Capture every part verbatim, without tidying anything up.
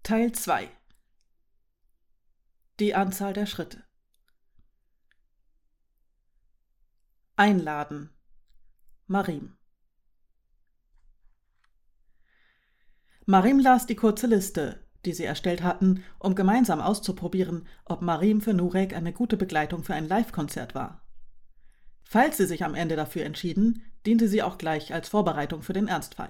Teil zwei. Die Anzahl der Schritte. Einladen. Marim. Marim las die kurze Liste, die sie erstellt hatten, um gemeinsam auszuprobieren, ob Marim für Nurek eine gute Begleitung für ein Live-Konzert war. Falls sie sich am Ende dafür entschieden, diente sie auch gleich als Vorbereitung für den Ernstfall.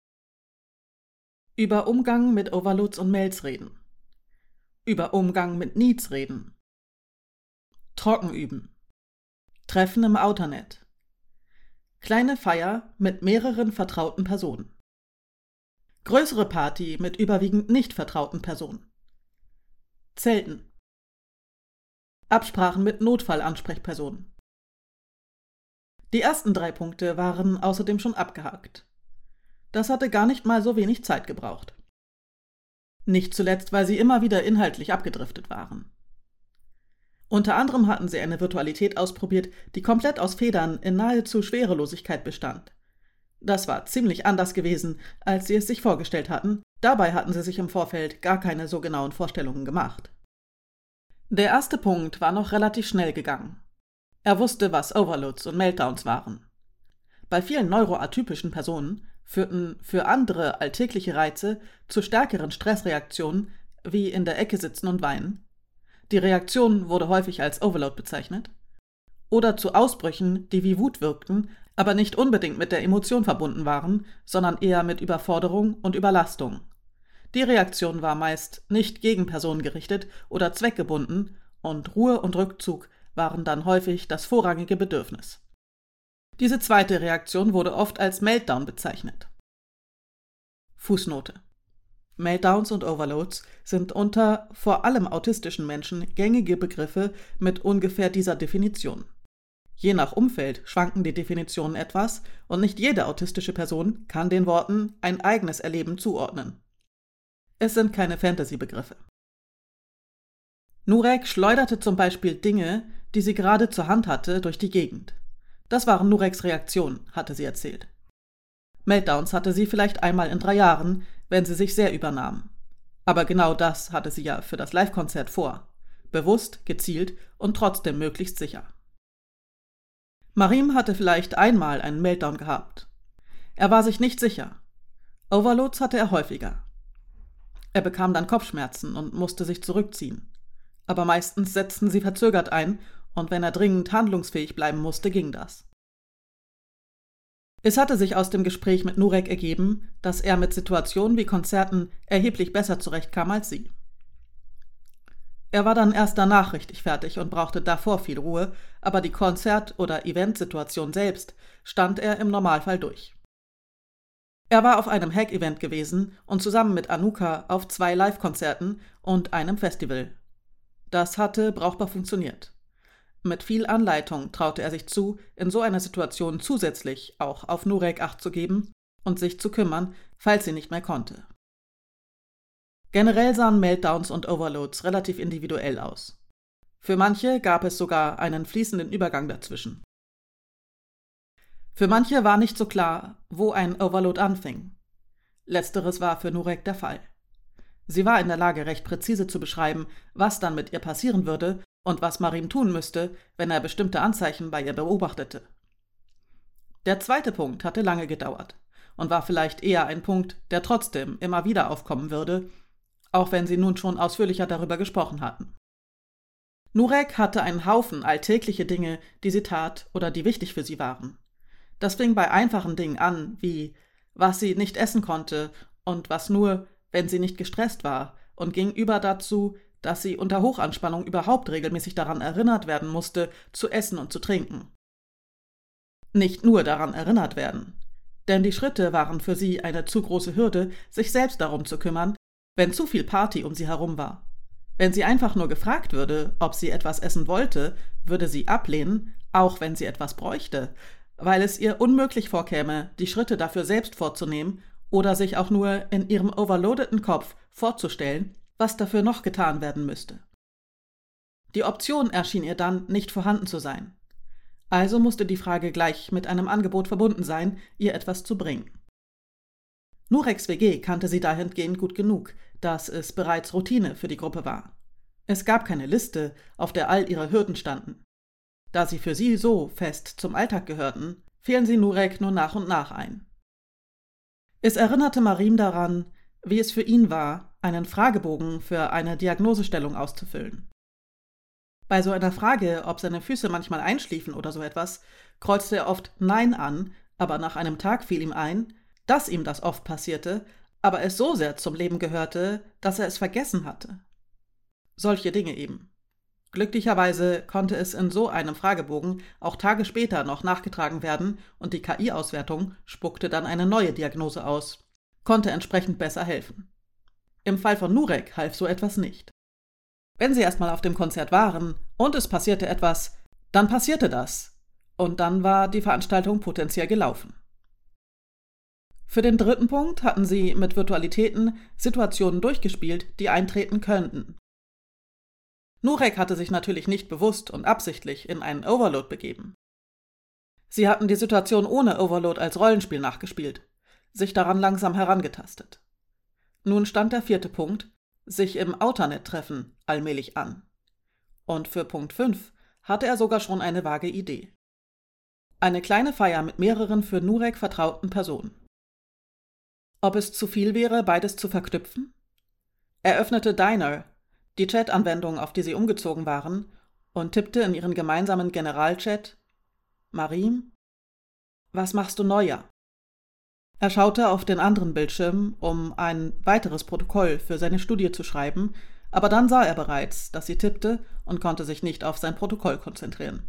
Über Umgang mit Overloads und Mails reden. Über Umgang mit Needs reden. Trocken üben. Treffen im Outernet. Kleine Feier mit mehreren vertrauten Personen. Größere Party mit überwiegend nicht vertrauten Personen. Zelten. Absprachen mit Notfallansprechpersonen. Die ersten drei Punkte waren außerdem schon abgehakt. Das hatte gar nicht mal so wenig Zeit gebraucht. Nicht zuletzt, weil sie immer wieder inhaltlich abgedriftet waren. Unter anderem hatten sie eine Virtualität ausprobiert, die komplett aus Federn in nahezu Schwerelosigkeit bestand. Das war ziemlich anders gewesen, als sie es sich vorgestellt hatten. Dabei hatten sie sich im Vorfeld gar keine so genauen Vorstellungen gemacht. Der erste Punkt war noch relativ schnell gegangen. Er wusste, was Overloads und Meltdowns waren. Bei vielen neuroatypischen Personen führten für andere alltägliche Reize zu stärkeren Stressreaktionen, wie in der Ecke sitzen und weinen. Die Reaktion wurde häufig als Overload bezeichnet. Oder zu Ausbrüchen, die wie Wut wirkten, aber nicht unbedingt mit der Emotion verbunden waren, sondern eher mit Überforderung und Überlastung. Die Reaktion war meist nicht gegen Personen gerichtet oder zweckgebunden, und Ruhe und Rückzug waren dann häufig das vorrangige Bedürfnis. Diese zweite Reaktion wurde oft als Meltdown bezeichnet. Fußnote: Meltdowns und Overloads sind unter vor allem autistischen Menschen gängige Begriffe mit ungefähr dieser Definition. Je nach Umfeld schwanken die Definitionen etwas und nicht jede autistische Person kann den Worten ein eigenes Erleben zuordnen. Es sind keine Fantasy-Begriffe. Nurek schleuderte zum Beispiel Dinge, die sie gerade zur Hand hatte, durch die Gegend. Das waren Nureks Reaktionen, hatte sie erzählt. Meltdowns hatte sie vielleicht einmal in drei Jahren, wenn sie sich sehr übernahm. Aber genau das hatte sie ja für das Live-Konzert vor. Bewusst, gezielt und trotzdem möglichst sicher. Marim hatte vielleicht einmal einen Meltdown gehabt. Er war sich nicht sicher. Overloads hatte er häufiger. Er bekam dann Kopfschmerzen und musste sich zurückziehen. Aber meistens setzten sie verzögert ein, und wenn er dringend handlungsfähig bleiben musste, ging das. Es hatte sich aus dem Gespräch mit Nurek ergeben, dass er mit Situationen wie Konzerten erheblich besser zurechtkam als sie. Er war dann erst danach richtig fertig und brauchte davor viel Ruhe, aber die Konzert- oder Eventsituation selbst stand er im Normalfall durch. Er war auf einem Hack-Event gewesen und zusammen mit Anuka auf zwei Live-Konzerten und einem Festival. Das hatte brauchbar funktioniert. Mit viel Anleitung traute er sich zu, in so einer Situation zusätzlich auch auf Nurek Acht zu geben und sich zu kümmern, falls sie nicht mehr konnte. Generell sahen Meltdowns und Overloads relativ individuell aus. Für manche gab es sogar einen fließenden Übergang dazwischen. Für manche war nicht so klar, wo ein Overload anfing. Letzteres war für Nurek der Fall. Sie war in der Lage, recht präzise zu beschreiben, was dann mit ihr passieren würde und was Marim tun müsste, wenn er bestimmte Anzeichen bei ihr beobachtete. Der zweite Punkt hatte lange gedauert und war vielleicht eher ein Punkt, der trotzdem immer wieder aufkommen würde, auch wenn sie nun schon ausführlicher darüber gesprochen hatten. Nurek hatte einen Haufen alltägliche Dinge, die sie tat oder die wichtig für sie waren. Das fing bei einfachen Dingen an, wie was sie nicht essen konnte und was nur, wenn sie nicht gestresst war, und ging über dazu, dass sie unter Hochanspannung überhaupt regelmäßig daran erinnert werden musste, zu essen und zu trinken. Nicht nur daran erinnert werden, denn die Schritte waren für sie eine zu große Hürde, sich selbst darum zu kümmern, wenn zu viel Party um sie herum war. Wenn sie einfach nur gefragt würde, ob sie etwas essen wollte, würde sie ablehnen, auch wenn sie etwas bräuchte, weil es ihr unmöglich vorkäme, die Schritte dafür selbst vorzunehmen oder sich auch nur in ihrem overloadeten Kopf vorzustellen, was dafür noch getan werden müsste. Die Option erschien ihr dann nicht vorhanden zu sein. Also musste die Frage gleich mit einem Angebot verbunden sein, ihr etwas zu bringen. Nureks W G kannte sie dahingehend gut genug, dass es bereits Routine für die Gruppe war. Es gab keine Liste, auf der all ihre Hürden standen. Da sie für sie so fest zum Alltag gehörten, fielen sie Nurek nur nach und nach ein. Es erinnerte Marim daran, wie es für ihn war, einen Fragebogen für eine Diagnosestellung auszufüllen. Bei so einer Frage, ob seine Füße manchmal einschliefen oder so etwas, kreuzte er oft Nein an, aber nach einem Tag fiel ihm ein, dass ihm das oft passierte, aber es so sehr zum Leben gehörte, dass er es vergessen hatte. Solche Dinge eben. Glücklicherweise konnte es in so einem Fragebogen auch Tage später noch nachgetragen werden und die K I-Auswertung spuckte dann eine neue Diagnose aus, konnte entsprechend besser helfen. Im Fall von Nurek half so etwas nicht. Wenn sie erstmal auf dem Konzert waren und es passierte etwas, dann passierte das und dann war die Veranstaltung potenziell gelaufen. Für den dritten Punkt hatten sie mit Virtualitäten Situationen durchgespielt, die eintreten könnten. Nurek hatte sich natürlich nicht bewusst und absichtlich in einen Overload begeben. Sie hatten die Situation ohne Overload als Rollenspiel nachgespielt, sich daran langsam herangetastet. Nun stand der vierte Punkt, sich im Outernet treffen, allmählich an. Und für Punkt fünf hatte er sogar schon eine vage Idee. Eine kleine Feier mit mehreren für Nurek vertrauten Personen. Ob es zu viel wäre, beides zu verknüpfen? Er öffnete Diner, die Chat-Anwendung, auf die sie umgezogen waren, und tippte in ihren gemeinsamen Generalchat: Marim, was machst du Neujahr? Er schaute auf den anderen Bildschirm, um ein weiteres Protokoll für seine Studie zu schreiben, aber dann sah er bereits, dass sie tippte und konnte sich nicht auf sein Protokoll konzentrieren.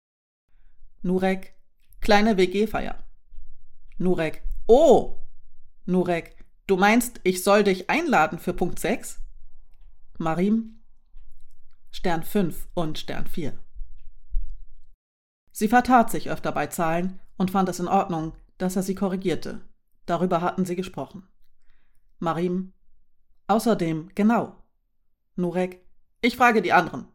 Nurek, kleine W G-Feier. Nurek, oh! Nurek, du meinst, ich soll dich einladen für Punkt sechs? Marim, Stern fünf und Stern vier. Sie vertat sich öfter bei Zahlen und fand es in Ordnung, dass er sie korrigierte. Darüber hatten sie gesprochen. Marim, außerdem, genau. Nurek, ich frage die anderen.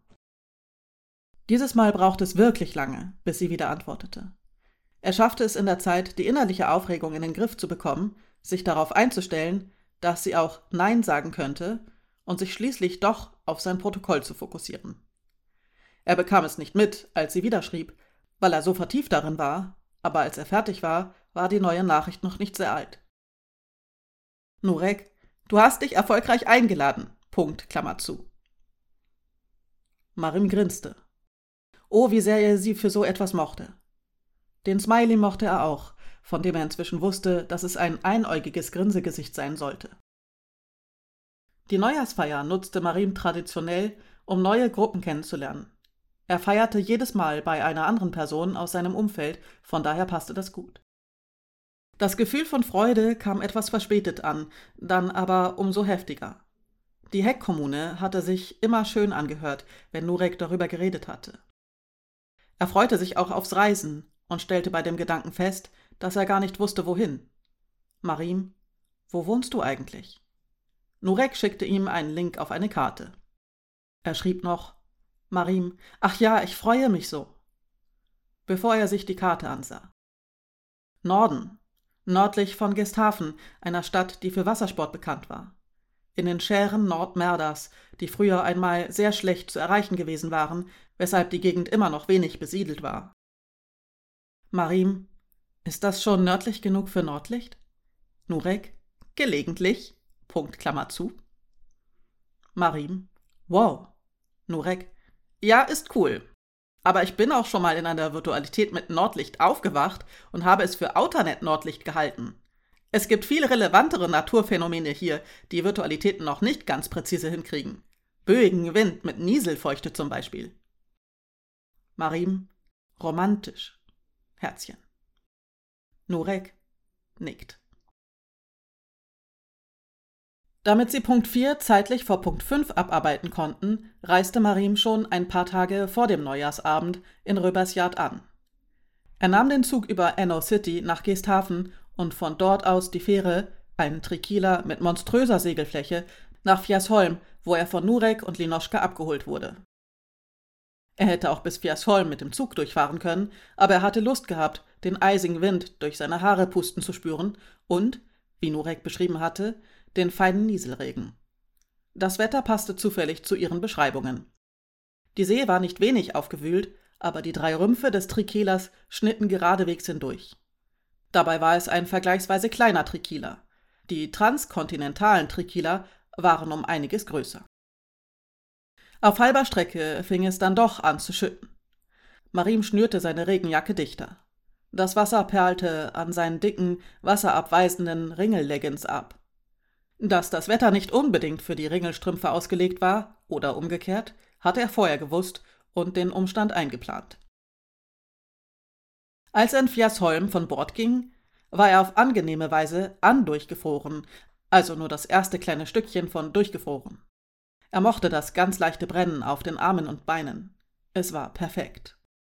Dieses Mal brauchte es wirklich lange, bis sie wieder antwortete. Er schaffte es in der Zeit, die innerliche Aufregung in den Griff zu bekommen, sich darauf einzustellen, dass sie auch Nein sagen könnte und sich schließlich doch auf sein Protokoll zu fokussieren. Er bekam es nicht mit, als sie wieder schrieb, weil er so vertieft darin war, aber als er fertig war, war die neue Nachricht noch nicht sehr alt. Nurek, du hast dich erfolgreich eingeladen. Punkt, Klammer zu. Marim grinste. Oh, wie sehr er sie für so etwas mochte. Den Smiley mochte er auch, von dem er inzwischen wusste, dass es ein einäugiges Grinsegesicht sein sollte. Die Neujahrsfeier nutzte Marim traditionell, um neue Gruppen kennenzulernen. Er feierte jedes Mal bei einer anderen Person aus seinem Umfeld, von daher passte das gut. Das Gefühl von Freude kam etwas verspätet an, dann aber umso heftiger. Die Heckkommune hatte sich immer schön angehört, wenn Nurek darüber geredet hatte. Er freute sich auch aufs Reisen und stellte bei dem Gedanken fest, dass er gar nicht wusste, wohin. Marim, wo wohnst du eigentlich? Nurek schickte ihm einen Link auf eine Karte. Er schrieb noch: Marim, ach ja, ich freue mich so. Bevor er sich die Karte ansah. Norden, nördlich von Gesthafen, einer Stadt, die für Wassersport bekannt war. In den Schären Nordmerdas, die früher einmal sehr schlecht zu erreichen gewesen waren, weshalb die Gegend immer noch wenig besiedelt war. Marim, ist das schon nördlich genug für Nordlicht? Nurek, gelegentlich, Punkt, Klammer zu. Marim, wow. Nurek, ja, ist cool. Aber ich bin auch schon mal in einer Virtualität mit Nordlicht aufgewacht und habe es für Outernet-Nordlicht gehalten. Es gibt viel relevantere Naturphänomene hier, die Virtualitäten noch nicht ganz präzise hinkriegen. Böigen Wind mit Nieselfeuchte zum Beispiel. Marim, romantisch. Herzchen. Nurek nickt. Damit sie Punkt vier zeitlich vor Punkt fünf abarbeiten konnten, reiste Marim schon ein paar Tage vor dem Neujahrsabend in Röbersjard an. Er nahm den Zug über Enno City nach Geesthafen und von dort aus die Fähre, ein Trikieler mit monströser Segelfläche, nach Fiasholm, wo er von Nurek und Linoschka abgeholt wurde. Er hätte auch bis Fiasholm mit dem Zug durchfahren können, aber er hatte Lust gehabt, den eisigen Wind durch seine Haare pusten zu spüren und, wie Nurek beschrieben hatte, den feinen Nieselregen. Das Wetter passte zufällig zu ihren Beschreibungen. Die See war nicht wenig aufgewühlt, aber die drei Rümpfe des Trikilas schnitten geradewegs hindurch. Dabei war es ein vergleichsweise kleiner Trikila. Die transkontinentalen Trikila waren um einiges größer. Auf halber Strecke fing es dann doch an zu schütten. Marim schnürte seine Regenjacke dichter. Das Wasser perlte an seinen dicken, wasserabweisenden Ringelleggings ab. Dass das Wetter nicht unbedingt für die Ringelstrümpfe ausgelegt war, oder umgekehrt, hatte er vorher gewusst und den Umstand eingeplant. Als er in Fiasholm von Bord ging, war er auf angenehme Weise andurchgefroren, also nur das erste kleine Stückchen von durchgefroren. Er mochte das ganz leichte Brennen auf den Armen und Beinen. Es war perfekt.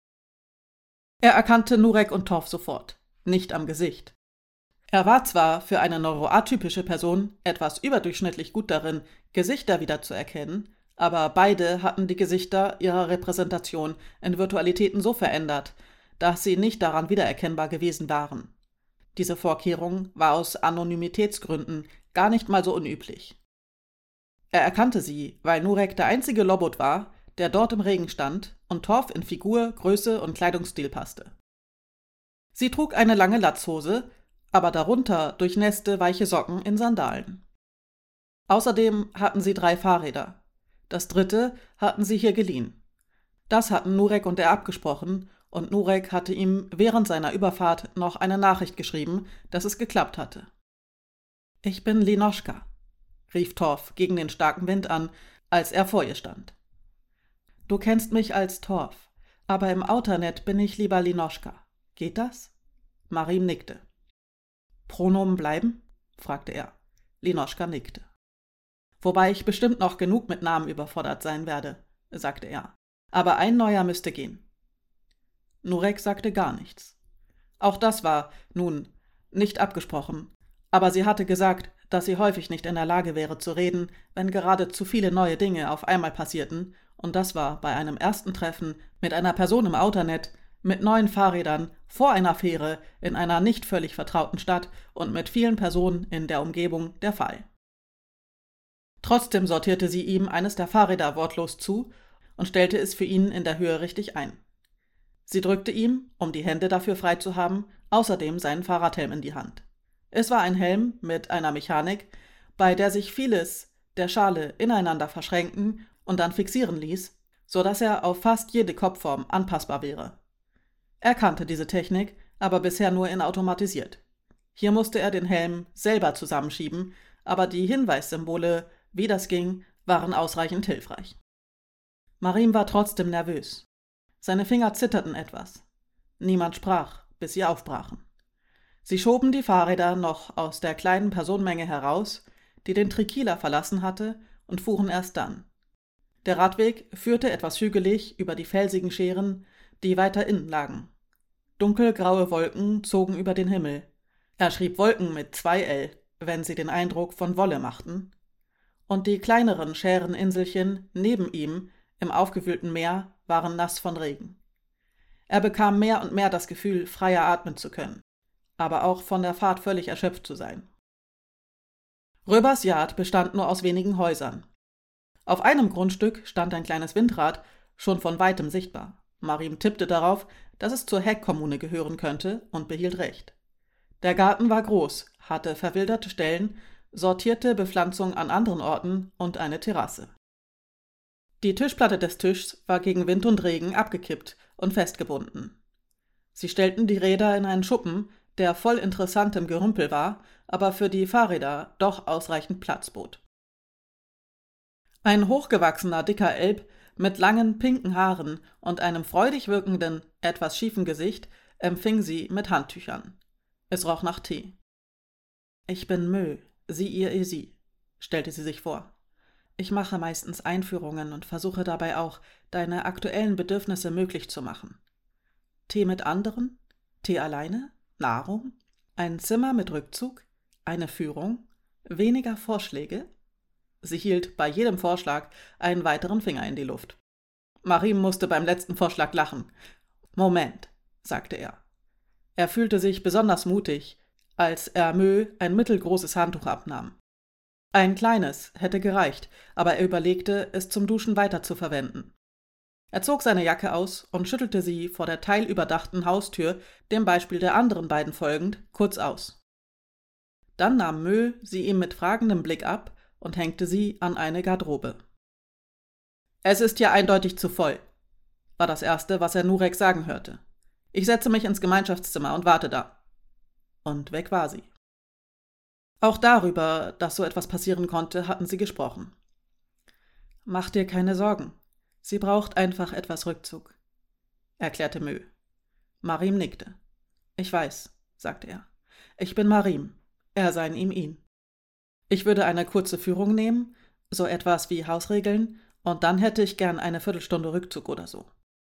Er erkannte Nurek und Torf sofort, nicht am Gesicht. Er war zwar für eine neuroatypische Person etwas überdurchschnittlich gut darin, Gesichter wiederzuerkennen, aber beide hatten die Gesichter ihrer Repräsentation in Virtualitäten so verändert, dass sie nicht daran wiedererkennbar gewesen waren. Diese Vorkehrung war aus Anonymitätsgründen gar nicht mal so unüblich. Er erkannte sie, weil Nurek der einzige Lobot war, der dort im Regen stand und Torf in Figur, Größe und Kleidungsstil passte. Sie trug eine lange Latzhose, aber darunter durchnässte weiche Socken in Sandalen. Außerdem hatten sie drei Fahrräder. Das dritte hatten sie hier geliehen. Das hatten Nurek und er abgesprochen, und Nurek hatte ihm während seiner Überfahrt noch eine Nachricht geschrieben, dass es geklappt hatte. »Ich bin Linoschka«, rief Torf gegen den starken Wind an, als er vor ihr stand. »Du kennst mich als Torf, aber im Outernet bin ich lieber Linoschka. Geht das?« Marim nickte. »Pronomen bleiben?« fragte er. Linoschka nickte. »Wobei ich bestimmt noch genug mit Namen überfordert sein werde«, sagte er. »Aber ein neuer müsste gehen.« Nurek sagte gar nichts. Auch das war, nun, nicht abgesprochen, aber sie hatte gesagt, dass sie häufig nicht in der Lage wäre zu reden, wenn gerade zu viele neue Dinge auf einmal passierten, und das war bei einem ersten Treffen mit einer Person im Outernet, mit neuen Fahrrädern, vor einer Fähre, in einer nicht völlig vertrauten Stadt und mit vielen Personen in der Umgebung der Fall. Trotzdem sortierte sie ihm eines der Fahrräder wortlos zu und stellte es für ihn in der Höhe richtig ein. Sie drückte ihm, um die Hände dafür frei zu haben, außerdem seinen Fahrradhelm in die Hand. Es war ein Helm mit einer Mechanik, bei der sich vieles der Schale ineinander verschränken und dann fixieren ließ, so dass er auf fast jede Kopfform anpassbar wäre. Er kannte diese Technik, aber bisher nur in automatisiert. Hier musste er den Helm selber zusammenschieben, aber die Hinweissymbole, wie das ging, waren ausreichend hilfreich. Marim war trotzdem nervös. Seine Finger zitterten etwas. Niemand sprach, bis sie aufbrachen. Sie schoben die Fahrräder noch aus der kleinen Personenmenge heraus, die den Trikila verlassen hatte, und fuhren erst dann. Der Radweg führte etwas hügelig über die felsigen Scheren, die weiter innen lagen. Dunkelgraue Wolken zogen über den Himmel. Er schrieb Wolken mit zwei L, wenn sie den Eindruck von Wolle machten. Und die kleineren Schäreninselchen neben ihm im aufgewühlten Meer waren nass von Regen. Er bekam mehr und mehr das Gefühl, freier atmen zu können, aber auch von der Fahrt völlig erschöpft zu sein. Röbers Yard bestand nur aus wenigen Häusern. Auf einem Grundstück stand ein kleines Windrad, schon von weitem sichtbar. Marim tippte darauf, dass es zur Heckkommune gehören könnte, und behielt recht. Der Garten war groß, hatte verwilderte Stellen, sortierte Bepflanzung an anderen Orten und eine Terrasse. Die Tischplatte des Tischs war gegen Wind und Regen abgekippt und festgebunden. Sie stellten die Räder in einen Schuppen, der voll interessantem Gerümpel war, aber für die Fahrräder doch ausreichend Platz bot. Ein hochgewachsener, dicker Elb mit langen, pinken Haaren und einem freudig wirkenden, etwas schiefen Gesicht empfing sie mit Handtüchern. Es roch nach Tee. »Ich bin Mö, Sie, ihr, ihr, sie«, stellte sie sich vor. »Ich mache meistens Einführungen und versuche dabei auch, deine aktuellen Bedürfnisse möglich zu machen. Tee mit anderen? Tee alleine? Nahrung? Ein Zimmer mit Rückzug? Eine Führung? Weniger Vorschläge?« Sie hielt bei jedem Vorschlag einen weiteren Finger in die Luft. Marim musste beim letzten Vorschlag lachen. »Moment«, sagte er. Er fühlte sich besonders mutig, als er Mö ein mittelgroßes Handtuch abnahm. Ein kleines hätte gereicht, aber er überlegte, es zum Duschen weiter zu verwenden. Er zog seine Jacke aus und schüttelte sie vor der teilüberdachten Haustür, dem Beispiel der anderen beiden folgend, kurz aus. Dann nahm Mö sie ihm mit fragendem Blick ab und hängte sie an eine Garderobe. »Es ist hier eindeutig zu voll«, war das Erste, was er Nurek sagen hörte. »Ich setze mich ins Gemeinschaftszimmer und warte da.« Und weg war sie. Auch darüber, dass so etwas passieren konnte, hatten sie gesprochen. »Mach dir keine Sorgen. Sie braucht einfach etwas Rückzug«, erklärte Mö. Marim nickte. »Ich weiß«, sagte er. »Ich bin Marim. Er sei ihm ihn. Ich würde eine kurze Führung nehmen, so etwas wie Hausregeln, und dann hätte ich gern eine Viertelstunde Rückzug oder so.«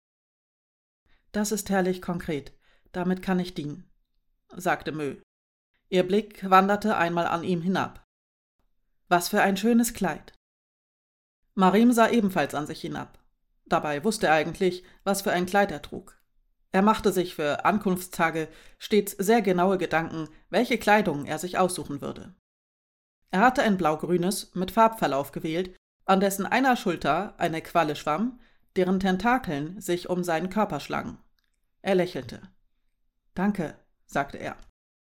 »Das ist herrlich konkret. Damit kann ich dienen«, sagte Mö. Ihr Blick wanderte einmal an ihm hinab. »Was für ein schönes Kleid!« Marim sah ebenfalls an sich hinab. Dabei wusste er eigentlich, was für ein Kleid er trug. Er machte sich für Ankunftstage stets sehr genaue Gedanken, welche Kleidung er sich aussuchen würde. Er hatte ein blaugrünes mit Farbverlauf gewählt, an dessen einer Schulter eine Qualle schwamm, deren Tentakeln sich um seinen Körper schlangen. Er lächelte. »Danke«, sagte er.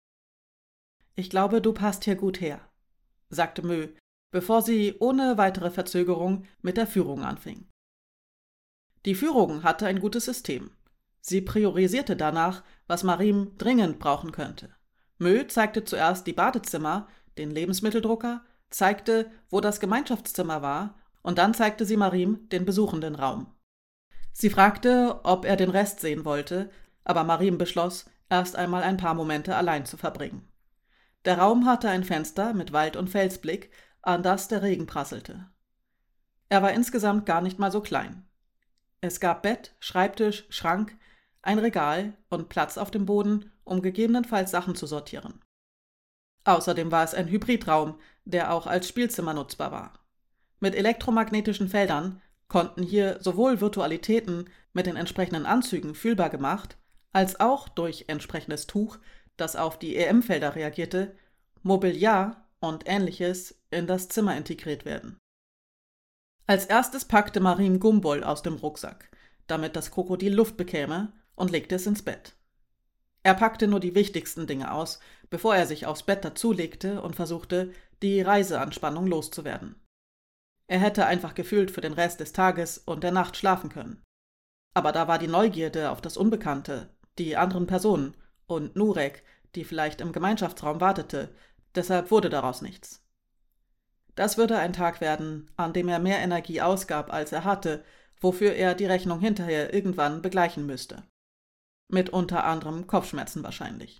»Ich glaube, du passt hier gut her«, sagte Mö, bevor sie ohne weitere Verzögerung mit der Führung anfing. Die Führung hatte ein gutes System. Sie priorisierte danach, was Marim dringend brauchen könnte. Mö zeigte zuerst die Badezimmer, den Lebensmitteldrucker, zeigte, wo das Gemeinschaftszimmer war, und dann zeigte sie Marim den besuchenden Raum. Sie fragte, ob er den Rest sehen wollte, aber Marim beschloss, erst einmal ein paar Momente allein zu verbringen. Der Raum hatte ein Fenster mit Wald- und Felsblick, an das der Regen prasselte. Er war insgesamt gar nicht mal so klein. Es gab Bett, Schreibtisch, Schrank, ein Regal und Platz auf dem Boden, um gegebenenfalls Sachen zu sortieren. Außerdem war es ein Hybridraum, der auch als Spielzimmer nutzbar war. Mit elektromagnetischen Feldern konnten hier sowohl Virtualitäten mit den entsprechenden Anzügen fühlbar gemacht, als auch durch entsprechendes Tuch, das auf die E M-Felder reagierte, Mobiliar und Ähnliches in das Zimmer integriert werden. Als erstes packte Marim Gumball aus dem Rucksack, damit das Krokodil Luft bekäme, und legte es ins Bett. Er packte nur die wichtigsten Dinge aus, bevor er sich aufs Bett dazulegte und versuchte, die Reiseanspannung loszuwerden. Er hätte einfach gefühlt für den Rest des Tages und der Nacht schlafen können. Aber da war die Neugierde auf das Unbekannte, die anderen Personen und Nurek, die vielleicht im Gemeinschaftsraum wartete, deshalb wurde daraus nichts. Das würde ein Tag werden, an dem er mehr Energie ausgab, als er hatte, wofür er die Rechnung hinterher irgendwann begleichen müsste. Mit unter anderem Kopfschmerzen wahrscheinlich.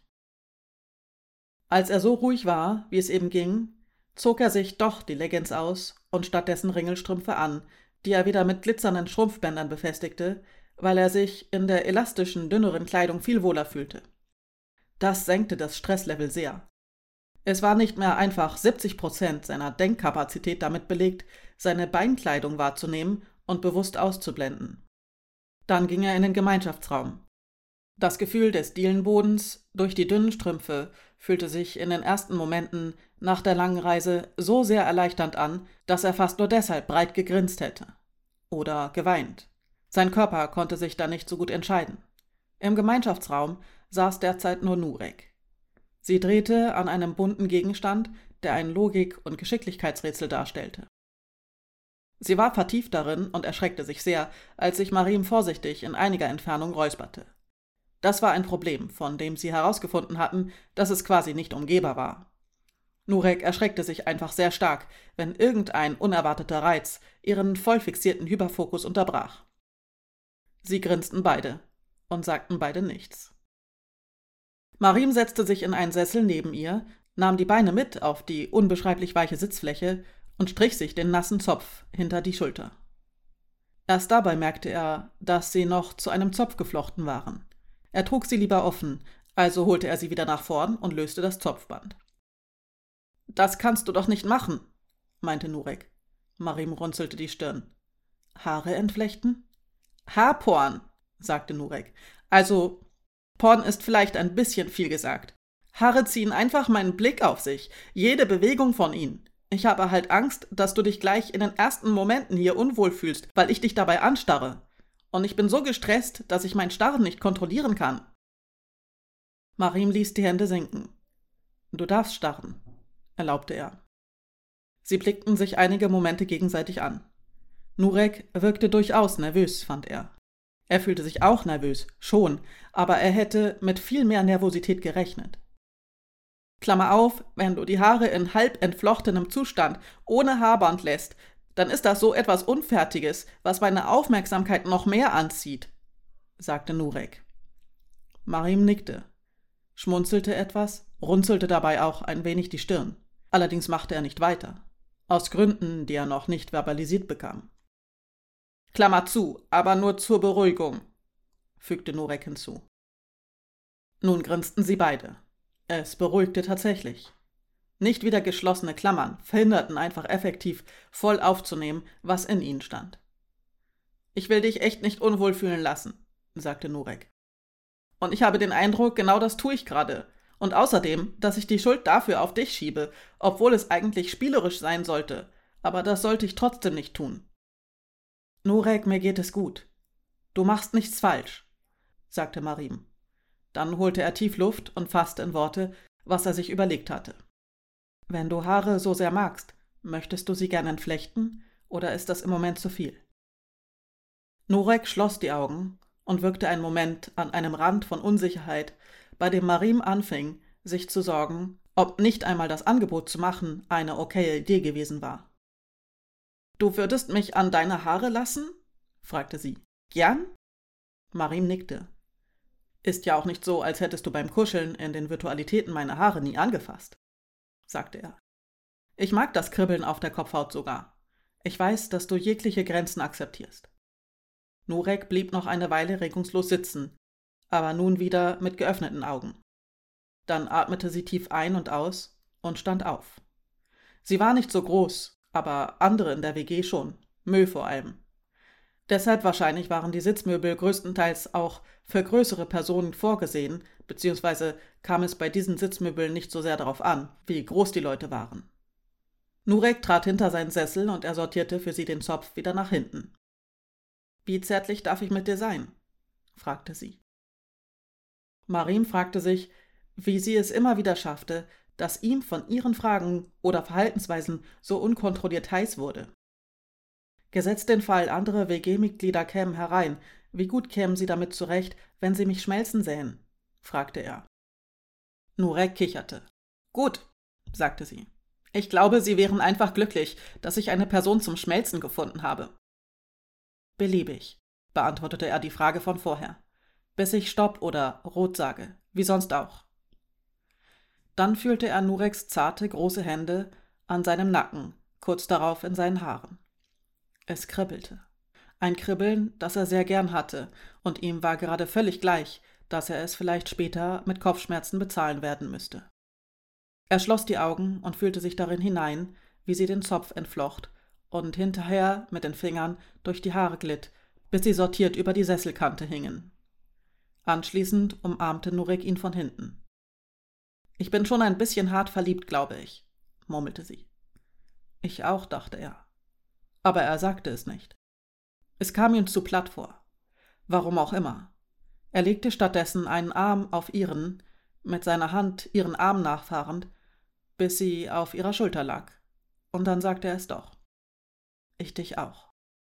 Als er so ruhig war, wie es eben ging, zog er sich doch die Leggings aus und stattdessen Ringelstrümpfe an, die er wieder mit glitzernden Schrumpfbändern befestigte, weil er sich in der elastischen, dünneren Kleidung viel wohler fühlte. Das senkte das Stresslevel sehr. Es war nicht mehr einfach siebzig Prozent seiner Denkkapazität damit belegt, seine Beinkleidung wahrzunehmen und bewusst auszublenden. Dann ging er in den Gemeinschaftsraum. Das Gefühl des Dielenbodens durch die dünnen Strümpfe fühlte sich in den ersten Momenten nach der langen Reise so sehr erleichternd an, dass er fast nur deshalb breit gegrinst hätte. Oder geweint. Sein Körper konnte sich da nicht so gut entscheiden. Im Gemeinschaftsraum saß derzeit nur Nurek. Sie drehte an einem bunten Gegenstand, der ein Logik- und Geschicklichkeitsrätsel darstellte. Sie war vertieft darin und erschreckte sich sehr, als sich Marim vorsichtig in einiger Entfernung räusperte. Das war ein Problem, von dem sie herausgefunden hatten, dass es quasi nicht umgehbar war. Nurek erschreckte sich einfach sehr stark, wenn irgendein unerwarteter Reiz ihren voll fixierten Hyperfokus unterbrach. Sie grinsten beide und sagten beide nichts. Marim setzte sich in einen Sessel neben ihr, nahm die Beine mit auf die unbeschreiblich weiche Sitzfläche und strich sich den nassen Zopf hinter die Schulter. Erst dabei merkte er, dass sie noch zu einem Zopf geflochten waren. Er trug sie lieber offen, also holte er sie wieder nach vorn und löste das Zopfband. »Das kannst du doch nicht machen«, meinte Nurek. Marim runzelte die Stirn. »Haare entflechten?« »Haarporn«, sagte Nurek. »Also, Porn ist vielleicht ein bisschen viel gesagt. Haare ziehen einfach meinen Blick auf sich, jede Bewegung von ihnen. Ich habe halt Angst, dass du dich gleich in den ersten Momenten hier unwohl fühlst, weil ich dich dabei anstarre. Und ich bin so gestresst, dass ich mein Starren nicht kontrollieren kann. Marim ließ die Hände sinken. Du darfst starren, erlaubte er. Sie blickten sich einige Momente gegenseitig an. Nurek wirkte durchaus nervös, fand er. Er fühlte sich auch nervös, schon, aber er hätte mit viel mehr Nervosität gerechnet. Klammer auf, wenn du die Haare in halb entflochtenem Zustand ohne Haarband lässt, dann ist das so etwas Unfertiges, was meine Aufmerksamkeit noch mehr anzieht, sagte Nurek. Marim nickte, schmunzelte etwas, runzelte dabei auch ein wenig die Stirn. Allerdings machte er nicht weiter, aus Gründen, die er noch nicht verbalisiert bekam. Klammer zu, aber nur zur Beruhigung, fügte Nurek hinzu. Nun grinsten sie beide. Es beruhigte tatsächlich. Nicht wieder geschlossene Klammern verhinderten einfach effektiv, voll aufzunehmen, was in ihnen stand. Ich will dich echt nicht unwohl fühlen lassen, sagte Nurek. Und ich habe den Eindruck, genau das tue ich gerade. Und außerdem, dass ich die Schuld dafür auf dich schiebe, obwohl es eigentlich spielerisch sein sollte. Aber das sollte ich trotzdem nicht tun. Nurek, mir geht es gut. Du machst nichts falsch, sagte Marim. Dann holte er tief Luft und fasste in Worte, was er sich überlegt hatte. Wenn du Haare so sehr magst, möchtest du sie gern entflechten, oder ist das im Moment zu viel? Nurek schloss die Augen und wirkte einen Moment an einem Rand von Unsicherheit, bei dem Marim anfing, sich zu sorgen, ob nicht einmal das Angebot zu machen eine okaye Idee gewesen war. »Du würdest mich an deine Haare lassen?« fragte sie. »Gern?« Marim nickte. »Ist ja auch nicht so, als hättest du beim Kuscheln in den Virtualitäten meine Haare nie angefasst«, sagte er. »Ich mag das Kribbeln auf der Kopfhaut sogar. Ich weiß, dass du jegliche Grenzen akzeptierst.« Nurek blieb noch eine Weile regungslos sitzen, aber nun wieder mit geöffneten Augen. Dann atmete sie tief ein und aus und stand auf. Sie war nicht so groß, aber andere in der W G schon, Müll vor allem. Deshalb wahrscheinlich waren die Sitzmöbel größtenteils auch für größere Personen vorgesehen, beziehungsweise kam es bei diesen Sitzmöbeln nicht so sehr darauf an, wie groß die Leute waren. Nurek trat hinter seinen Sessel und er sortierte für sie den Zopf wieder nach hinten. »Wie zärtlich darf ich mit dir sein?« fragte sie. Marim fragte sich, wie sie es immer wieder schaffte, dass ihm von ihren Fragen oder Verhaltensweisen so unkontrolliert heiß wurde. Gesetzt den Fall, andere W G-Mitglieder kämen herein, wie gut kämen sie damit zurecht, wenn sie mich schmelzen sähen? fragte er. Nurek kicherte. »Gut«, sagte sie. »Ich glaube, sie wären einfach glücklich, dass ich eine Person zum Schmelzen gefunden habe.« »Beliebig«, beantwortete er die Frage von vorher. »Bis ich Stopp oder Rot sage, wie sonst auch.« Dann fühlte er Nureks zarte, große Hände an seinem Nacken, kurz darauf in seinen Haaren. Es kribbelte. Ein Kribbeln, das er sehr gern hatte, und ihm war gerade völlig gleich, dass er es vielleicht später mit Kopfschmerzen bezahlen werden müsste. Er schloss die Augen und fühlte sich darin hinein, wie sie den Zopf entflocht und hinterher mit den Fingern durch die Haare glitt, bis sie sortiert über die Sesselkante hingen. Anschließend umarmte Nurek ihn von hinten. »Ich bin schon ein bisschen hart verliebt, glaube ich«, murmelte sie. »Ich auch«, dachte er. Aber er sagte es nicht. Es kam ihm zu platt vor. Warum auch immer. Er legte stattdessen einen Arm auf ihren, mit seiner Hand ihren Arm nachfahrend, bis sie auf ihrer Schulter lag. Und dann sagte er es doch. »Ich dich auch.«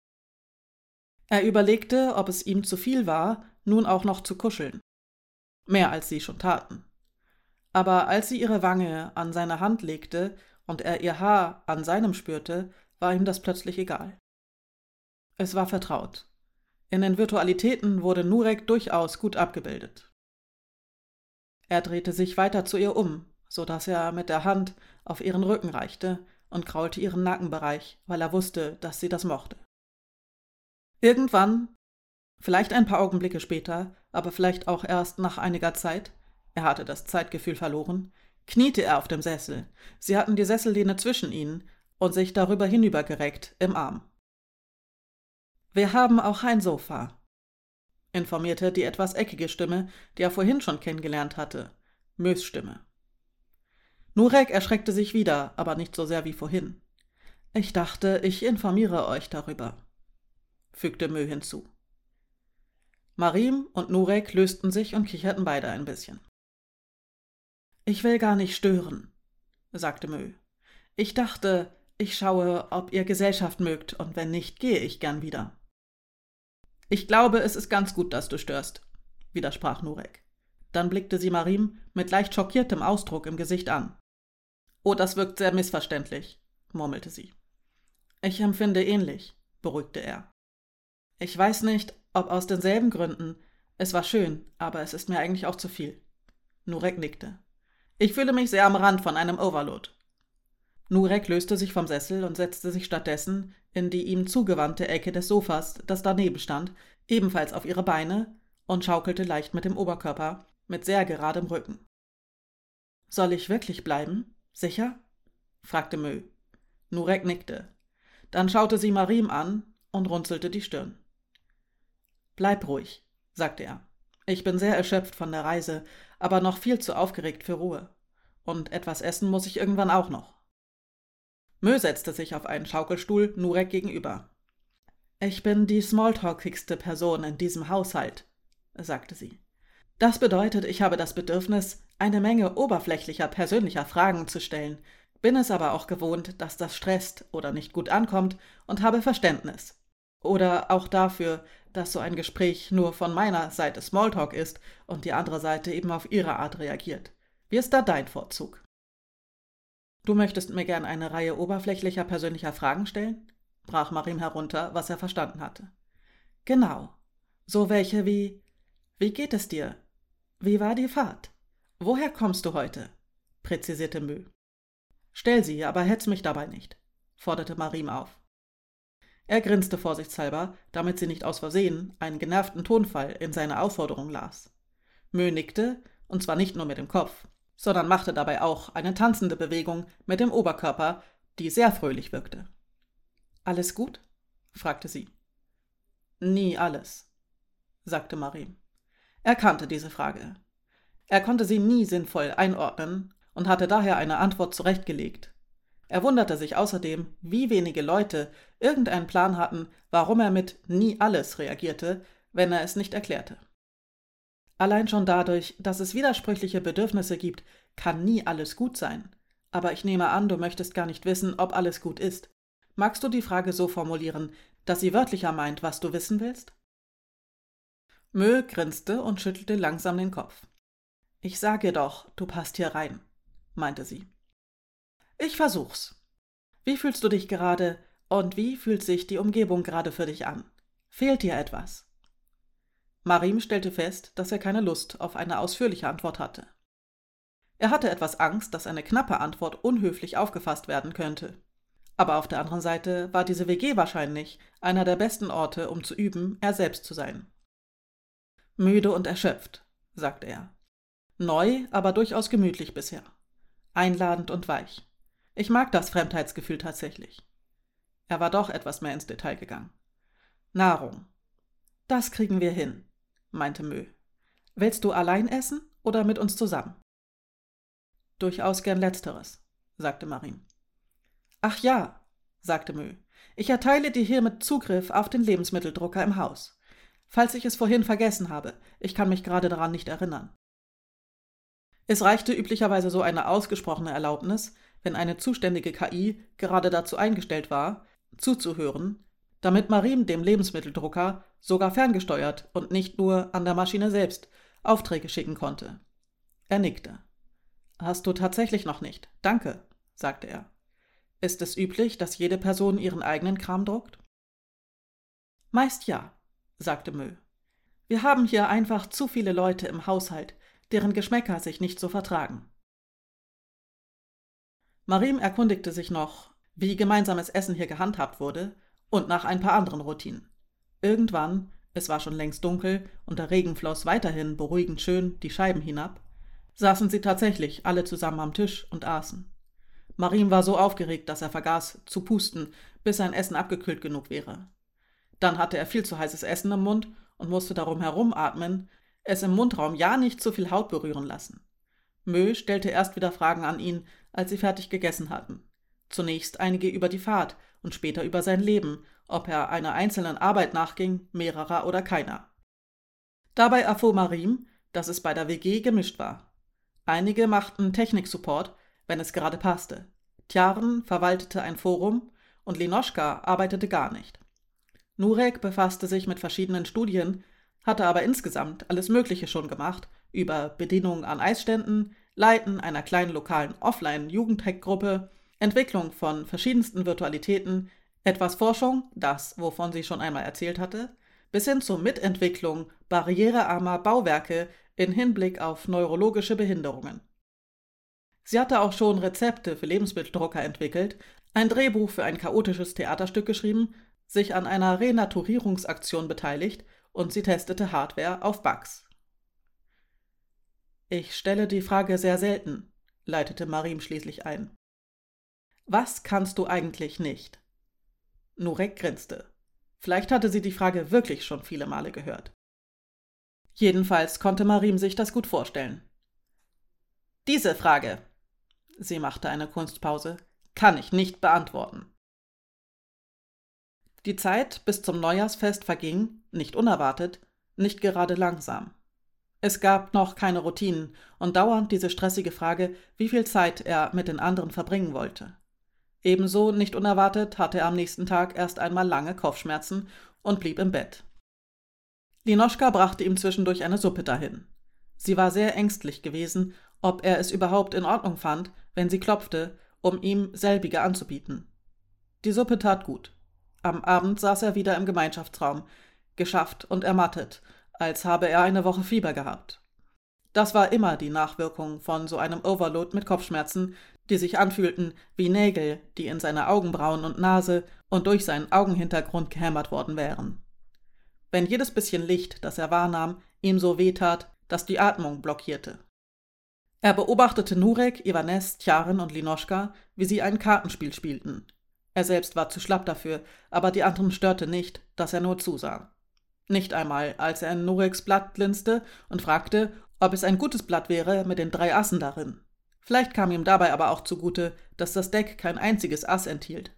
Er überlegte, ob es ihm zu viel war, nun auch noch zu kuscheln. Mehr als sie schon taten. Aber als sie ihre Wange an seine Hand legte und er ihr Haar an seinem spürte, war ihm das plötzlich egal. Es war vertraut. In den Virtualitäten wurde Nurek durchaus gut abgebildet. Er drehte sich weiter zu ihr um, so dass er mit der Hand auf ihren Rücken reichte und kraulte ihren Nackenbereich, weil er wusste, dass sie das mochte. Irgendwann, vielleicht ein paar Augenblicke später, aber vielleicht auch erst nach einiger Zeit, er hatte das Zeitgefühl verloren, kniete er auf dem Sessel. Sie hatten die Sessellehne zwischen ihnen und sich darüber hinübergereckt im Arm. »Wir haben auch ein Sofa«, informierte die etwas eckige Stimme, die er vorhin schon kennengelernt hatte, Mös Stimme. Nurek erschreckte sich wieder, aber nicht so sehr wie vorhin. »Ich dachte, ich informiere euch darüber«, fügte Mö hinzu. Marim und Nurek lösten sich und kicherten beide ein bisschen. »Ich will gar nicht stören«, sagte Mö. »Ich dachte, ich schaue, ob ihr Gesellschaft mögt, und wenn nicht, gehe ich gern wieder.« »Ich glaube, es ist ganz gut, dass du störst«, widersprach Nurek. Dann blickte sie Marim mit leicht schockiertem Ausdruck im Gesicht an. »Oh, das wirkt sehr missverständlich«, murmelte sie. »Ich empfinde ähnlich«, beruhigte er. »Ich weiß nicht, ob aus denselben Gründen. Es war schön, aber es ist mir eigentlich auch zu viel.« Nurek nickte. »Ich fühle mich sehr am Rand von einem Overload.« Nurek löste sich vom Sessel und setzte sich stattdessen in die ihm zugewandte Ecke des Sofas, das daneben stand, ebenfalls auf ihre Beine, und schaukelte leicht mit dem Oberkörper, mit sehr geradem Rücken. »Soll ich wirklich bleiben? Sicher?« fragte Mö. Nurek nickte. Dann schaute sie Marim an und runzelte die Stirn. »Bleib ruhig«, sagte er. »Ich bin sehr erschöpft von der Reise, aber noch viel zu aufgeregt für Ruhe. Und etwas essen muss ich irgendwann auch noch.« Mö setzte sich auf einen Schaukelstuhl Nurek gegenüber. »Ich bin die smalltalkigste Person in diesem Haushalt«, sagte sie. »Das bedeutet, ich habe das Bedürfnis, eine Menge oberflächlicher persönlicher Fragen zu stellen, bin es aber auch gewohnt, dass das stresst oder nicht gut ankommt, und habe Verständnis. Oder auch dafür, dass so ein Gespräch nur von meiner Seite Smalltalk ist und die andere Seite eben auf ihre Art reagiert. Wie ist da dein Vorzug?« »Du möchtest mir gern eine Reihe oberflächlicher persönlicher Fragen stellen?« brach Marim herunter, was er verstanden hatte. »Genau. So welche wie: Wie geht es dir? Wie war die Fahrt? Woher kommst du heute?« präzisierte Mö. »Stell sie, aber hetz mich dabei nicht«, forderte Marim auf. Er grinste vorsichtshalber, damit sie nicht aus Versehen einen genervten Tonfall in seine Aufforderung las. Mö nickte, und zwar nicht nur mit dem Kopf, sondern machte dabei auch eine tanzende Bewegung mit dem Oberkörper, die sehr fröhlich wirkte. »Alles gut?« fragte sie. »Nie alles«, sagte Marim. Er kannte diese Frage. Er konnte sie nie sinnvoll einordnen und hatte daher eine Antwort zurechtgelegt. Er wunderte sich außerdem, wie wenige Leute irgendeinen Plan hatten, warum er mit »nie alles« reagierte, wenn er es nicht erklärte. Allein schon dadurch, dass es widersprüchliche Bedürfnisse gibt, kann nie alles gut sein. Aber ich nehme an, du möchtest gar nicht wissen, ob alles gut ist. Magst du die Frage so formulieren, dass sie wörtlicher meint, was du wissen willst?« Mö grinste und schüttelte langsam den Kopf. »Ich sage doch, du passt hier rein«, meinte sie. »Ich versuch's. Wie fühlst du dich gerade und wie fühlt sich die Umgebung gerade für dich an? Fehlt dir etwas?« Marim stellte fest, dass er keine Lust auf eine ausführliche Antwort hatte. Er hatte etwas Angst, dass eine knappe Antwort unhöflich aufgefasst werden könnte. Aber auf der anderen Seite war diese W G wahrscheinlich einer der besten Orte, um zu üben, er selbst zu sein. »Müde und erschöpft«, sagte er. »Neu, aber durchaus gemütlich bisher. Einladend und weich. Ich mag das Fremdheitsgefühl tatsächlich.« Er war doch etwas mehr ins Detail gegangen. »Nahrung. Das kriegen wir hin«, meinte Mö. »Willst du allein essen oder mit uns zusammen?« »Durchaus gern Letzteres«, sagte Marim. »Ach ja«, sagte Mö. »Ich erteile dir hiermit Zugriff auf den Lebensmitteldrucker im Haus. Falls ich es vorhin vergessen habe, ich kann mich gerade daran nicht erinnern.« Es reichte üblicherweise so eine ausgesprochene Erlaubnis, wenn eine zuständige K I gerade dazu eingestellt war, zuzuhören, damit Marim dem Lebensmitteldrucker sogar ferngesteuert und nicht nur an der Maschine selbst Aufträge schicken konnte. Er nickte. »Hast du tatsächlich noch nicht? Danke«, sagte er. »Ist es üblich, dass jede Person ihren eigenen Kram druckt?« »Meist ja«, sagte Mö. »Wir haben hier einfach zu viele Leute im Haushalt, deren Geschmäcker sich nicht so vertragen.« Marim erkundigte sich noch, wie gemeinsames Essen hier gehandhabt wurde, und nach ein paar anderen Routinen. Irgendwann, es war schon längst dunkel und der Regen floss weiterhin beruhigend schön die Scheiben hinab, saßen sie tatsächlich alle zusammen am Tisch und aßen. Marim war so aufgeregt, dass er vergaß zu pusten, bis sein Essen abgekühlt genug wäre. Dann hatte er viel zu heißes Essen im Mund und musste darum herumatmen, es im Mundraum ja nicht zu viel Haut berühren lassen. Mö stellte erst wieder Fragen an ihn, als sie fertig gegessen hatten. Zunächst einige über die Fahrt und später über sein Leben, ob er einer einzelnen Arbeit nachging, mehrerer oder keiner. Dabei erfuhr Marim, dass es bei der W G gemischt war. Einige machten Techniksupport, wenn es gerade passte. Tjaren verwaltete ein Forum und Linoschka arbeitete gar nicht. Nurek befasste sich mit verschiedenen Studien, hatte aber insgesamt alles Mögliche schon gemacht, über Bedienung an Eisständen, Leiten einer kleinen lokalen Offline-Jugendhack-Gruppe, Entwicklung von verschiedensten Virtualitäten, etwas Forschung, das, wovon sie schon einmal erzählt hatte, bis hin zur Mitentwicklung barrierearmer Bauwerke in Hinblick auf neurologische Behinderungen. Sie hatte auch schon Rezepte für Lebensmitteldrucker entwickelt, ein Drehbuch für ein chaotisches Theaterstück geschrieben, sich an einer Renaturierungsaktion beteiligt und sie testete Hardware auf Bugs. »Ich stelle die Frage sehr selten«, leitete Marim schließlich ein. »Was kannst du eigentlich nicht?« Nurek grinste. Vielleicht hatte sie die Frage wirklich schon viele Male gehört. Jedenfalls konnte Marim sich das gut vorstellen. »Diese Frage«, sie machte eine Kunstpause, »kann ich nicht beantworten.« Die Zeit bis zum Neujahrsfest verging, nicht unerwartet, nicht gerade langsam. Es gab noch keine Routinen und dauernd diese stressige Frage, wie viel Zeit er mit den anderen verbringen wollte. Ebenso nicht unerwartet hatte er am nächsten Tag erst einmal lange Kopfschmerzen und blieb im Bett. Linoschka brachte ihm zwischendurch eine Suppe dahin. Sie war sehr ängstlich gewesen, ob er es überhaupt in Ordnung fand, wenn sie klopfte, um ihm selbige anzubieten. Die Suppe tat gut. Am Abend saß er wieder im Gemeinschaftsraum, geschafft und ermattet, als habe er eine Woche Fieber gehabt. Das war immer die Nachwirkung von so einem Overload mit Kopfschmerzen, die sich anfühlten wie Nägel, die in seine Augenbrauen und Nase und durch seinen Augenhintergrund gehämmert worden wären. Wenn jedes bisschen Licht, das er wahrnahm, ihm so wehtat, dass die Atmung blockierte. Er beobachtete Nurek, Ivanes, Tjaren und Linoschka, wie sie ein Kartenspiel spielten. Er selbst war zu schlapp dafür, aber die anderen störte nicht, dass er nur zusah. Nicht einmal, als er in Nureks Blatt blinzte und fragte, ob es ein gutes Blatt wäre mit den drei Assen darin. Vielleicht kam ihm dabei aber auch zugute, dass das Deck kein einziges Ass enthielt.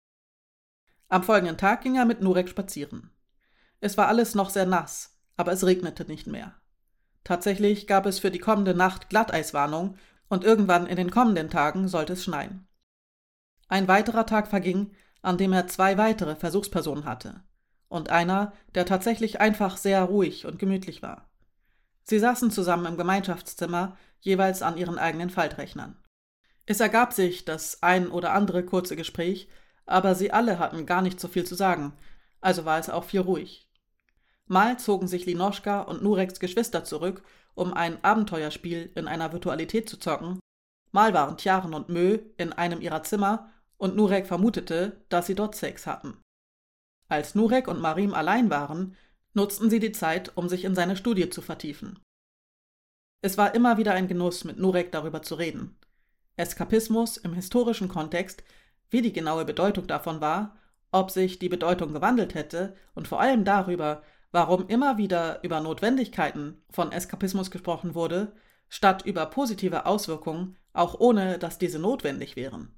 Am folgenden Tag ging er mit Nurek spazieren. Es war alles noch sehr nass, aber es regnete nicht mehr. Tatsächlich gab es für die kommende Nacht Glatteiswarnung und irgendwann in den kommenden Tagen sollte es schneien. Ein weiterer Tag verging, an dem er zwei weitere Versuchspersonen hatte. Und einer, der tatsächlich einfach sehr ruhig und gemütlich war. Sie saßen zusammen im Gemeinschaftszimmer, jeweils an ihren eigenen Faltrechnern. Es ergab sich das ein oder andere kurze Gespräch, aber sie alle hatten gar nicht so viel zu sagen, also war es auch viel ruhig. Mal zogen sich Linoschka und Nureks Geschwister zurück, um ein Abenteuerspiel in einer Virtualität zu zocken, mal waren Tjaren und Mö in einem ihrer Zimmer und Nurek vermutete, dass sie dort Sex hatten. Als Nurek und Marim allein waren, nutzten sie die Zeit, um sich in seine Studie zu vertiefen. Es war immer wieder ein Genuss, mit Nurek darüber zu reden. Eskapismus im historischen Kontext, wie die genaue Bedeutung davon war, ob sich die Bedeutung gewandelt hätte und vor allem darüber, warum immer wieder über Notwendigkeiten von Eskapismus gesprochen wurde, statt über positive Auswirkungen, auch ohne dass diese notwendig wären.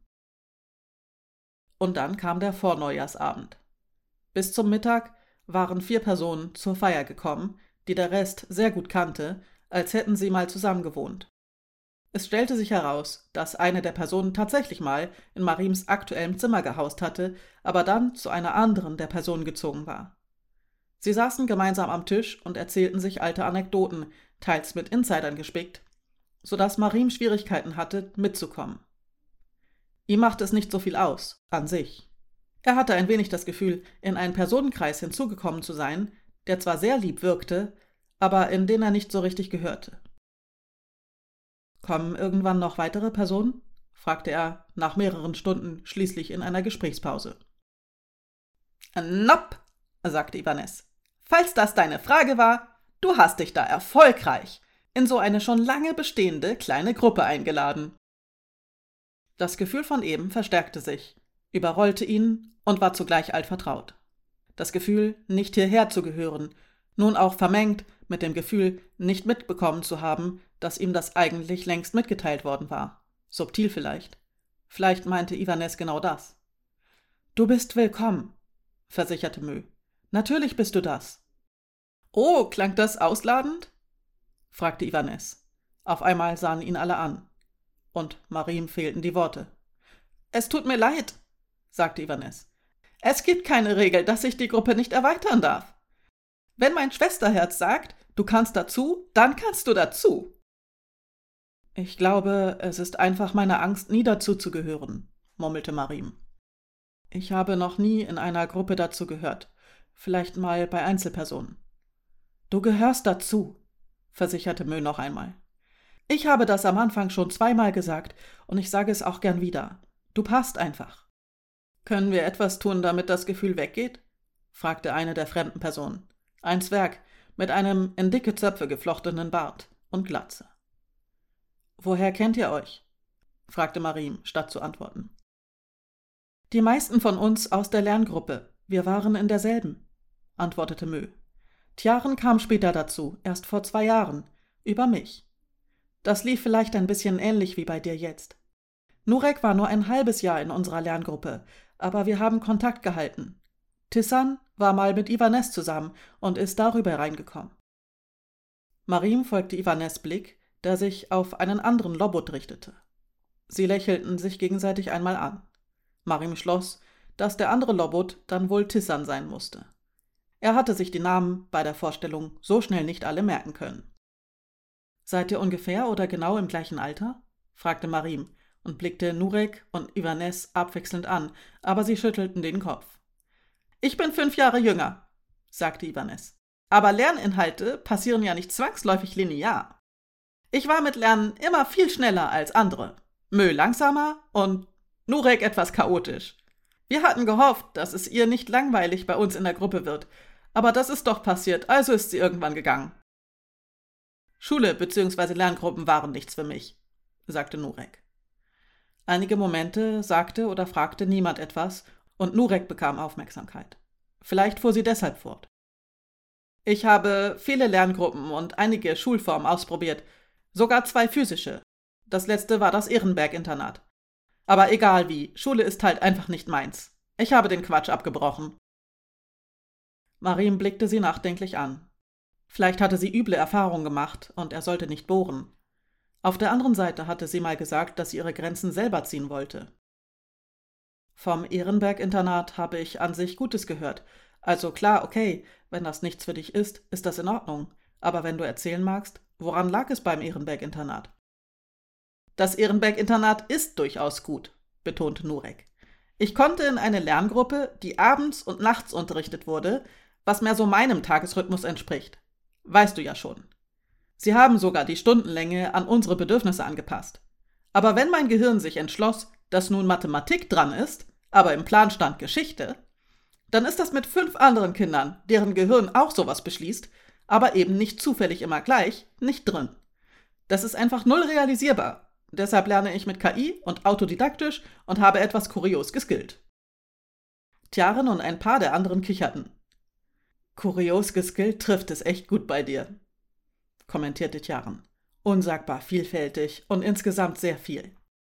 Und dann kam der Vorneujahrsabend. Bis zum Mittag waren vier Personen zur Feier gekommen, die der Rest sehr gut kannte, als hätten sie mal zusammen gewohnt. Es stellte sich heraus, dass eine der Personen tatsächlich mal in Marims aktuellem Zimmer gehaust hatte, aber dann zu einer anderen der Personen gezogen war. Sie saßen gemeinsam am Tisch und erzählten sich alte Anekdoten, teils mit Insidern gespickt, sodass Marim Schwierigkeiten hatte, mitzukommen. Ihm machte es nicht so viel aus, an sich. Er hatte ein wenig das Gefühl, in einen Personenkreis hinzugekommen zu sein, der zwar sehr lieb wirkte, aber in den er nicht so richtig gehörte. »Kommen irgendwann noch weitere Personen?« fragte er nach mehreren Stunden schließlich in einer Gesprächspause. »Nope«, sagte Ivanes. »Falls das deine Frage war, du hast dich da erfolgreich in so eine schon lange bestehende kleine Gruppe eingeladen.« Das Gefühl von eben verstärkte sich, überrollte ihn und war zugleich altvertraut. Das Gefühl, nicht hierher zu gehören, nun auch vermengt mit dem Gefühl, nicht mitbekommen zu haben, dass ihm das eigentlich längst mitgeteilt worden war. Subtil vielleicht. Vielleicht meinte Ivanes genau das. »Du bist willkommen«, versicherte Mö. »Natürlich bist du das.« »Oh, klang das ausladend?« fragte Ivanes. Auf einmal sahen ihn alle an. Und Marim fehlten die Worte. »Es tut mir leid«, sagte Ivanes. »Es gibt keine Regel, dass ich die Gruppe nicht erweitern darf. Wenn mein Schwesterherz sagt, du kannst dazu, dann kannst du dazu.« »Ich glaube, es ist einfach meine Angst, nie dazu zu gehören«, murmelte Marim. »Ich habe noch nie in einer Gruppe dazu gehört. Vielleicht mal bei Einzelpersonen.« »Du gehörst dazu«, versicherte Mö noch einmal. »Ich habe das am Anfang schon zweimal gesagt und ich sage es auch gern wieder. Du passt einfach.« »Können wir etwas tun, damit das Gefühl weggeht?« fragte eine der fremden Personen. Ein Zwerg mit einem in dicke Zöpfe geflochtenen Bart und Glatze. »Woher kennt ihr euch?« fragte Marim, statt zu antworten. »Die meisten von uns aus der Lerngruppe. Wir waren in derselben«, antwortete Mö. »Tjaren kam später dazu, erst vor zwei Jahren, über mich. Das lief vielleicht ein bisschen ähnlich wie bei dir jetzt. Nurek war nur ein halbes Jahr in unserer Lerngruppe, aber wir haben Kontakt gehalten. Tissan war mal mit Ivanes zusammen und ist darüber reingekommen.« Marim folgte Ivanes Blick, der sich auf einen anderen Lobot richtete. Sie lächelten sich gegenseitig einmal an. Marim schloss, dass der andere Lobot dann wohl Tissan sein musste. Er hatte sich die Namen bei der Vorstellung so schnell nicht alle merken können. »Seid ihr ungefähr oder genau im gleichen Alter?« fragte Marim und blickte Nurek und Ivanes abwechselnd an, aber sie schüttelten den Kopf. »Ich bin fünf Jahre jünger«, sagte Ivanes. »Aber Lerninhalte passieren ja nicht zwangsläufig linear. Ich war mit Lernen immer viel schneller als andere. Mö langsamer und Nurek etwas chaotisch. Wir hatten gehofft, dass es ihr nicht langweilig bei uns in der Gruppe wird, aber das ist doch passiert, also ist sie irgendwann gegangen.« »Schule bzw. Lerngruppen waren nichts für mich«, sagte Nurek. Einige Momente sagte oder fragte niemand etwas und Nurek bekam Aufmerksamkeit. Vielleicht fuhr sie deshalb fort. »Ich habe viele Lerngruppen und einige Schulformen ausprobiert, sogar zwei physische. Das letzte war das Ehrenberg-Internat. Aber egal wie, Schule ist halt einfach nicht meins. Ich habe den Quatsch abgebrochen.« Marim blickte sie nachdenklich an. Vielleicht hatte sie üble Erfahrungen gemacht und er sollte nicht bohren. Auf der anderen Seite hatte sie mal gesagt, dass sie ihre Grenzen selber ziehen wollte. »Vom Ehrenberg-Internat habe ich an sich Gutes gehört. Also klar, okay, wenn das nichts für dich ist, ist das in Ordnung. Aber wenn du erzählen magst, woran lag es beim Ehrenberg-Internat?« »Das Ehrenberg-Internat ist durchaus gut«, betonte Nurek. »Ich konnte in eine Lerngruppe, die abends und nachts unterrichtet wurde, was mehr so meinem Tagesrhythmus entspricht. Weißt du ja schon. Sie haben sogar die Stundenlänge an unsere Bedürfnisse angepasst. Aber wenn mein Gehirn sich entschloss, dass nun Mathematik dran ist, aber im Plan stand Geschichte, dann ist das mit fünf anderen Kindern, deren Gehirn auch sowas beschließt, aber eben nicht zufällig immer gleich, nicht drin. Das ist einfach null realisierbar. Deshalb lerne ich mit K I und autodidaktisch und habe etwas kurios geskillt.« Tjaren und ein paar der anderen kicherten. »Kurios geskillt trifft es echt gut bei dir«, kommentierte Tjaren. »Unsagbar vielfältig und insgesamt sehr viel.«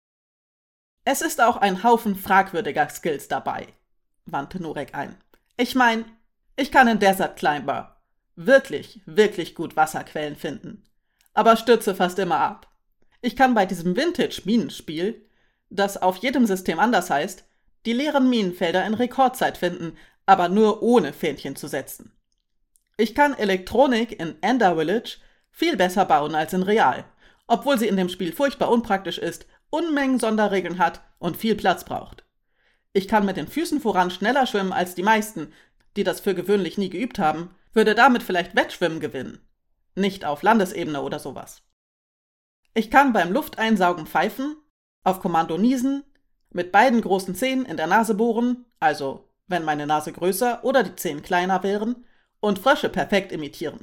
»Es ist auch ein Haufen fragwürdiger Skills dabei«, wandte Nurek ein. »Ich mein, ich kann in Desert Climber wirklich, wirklich gut Wasserquellen finden, aber stürze fast immer ab. Ich kann bei diesem Vintage-Minenspiel, das auf jedem System anders heißt, die leeren Minenfelder in Rekordzeit finden, aber nur ohne Fähnchen zu setzen. Ich kann Elektronik in Ender Village viel besser bauen als in Real, obwohl sie in dem Spiel furchtbar unpraktisch ist, Unmengen Sonderregeln hat und viel Platz braucht. Ich kann mit den Füßen voran schneller schwimmen als die meisten, die das für gewöhnlich nie geübt haben, würde damit vielleicht Wettschwimmen gewinnen. Nicht auf Landesebene oder sowas. Ich kann beim Lufteinsaugen pfeifen, auf Kommando niesen, mit beiden großen Zähnen in der Nase bohren, also wenn meine Nase größer oder die Zähne kleiner wären, und Frösche perfekt imitieren.«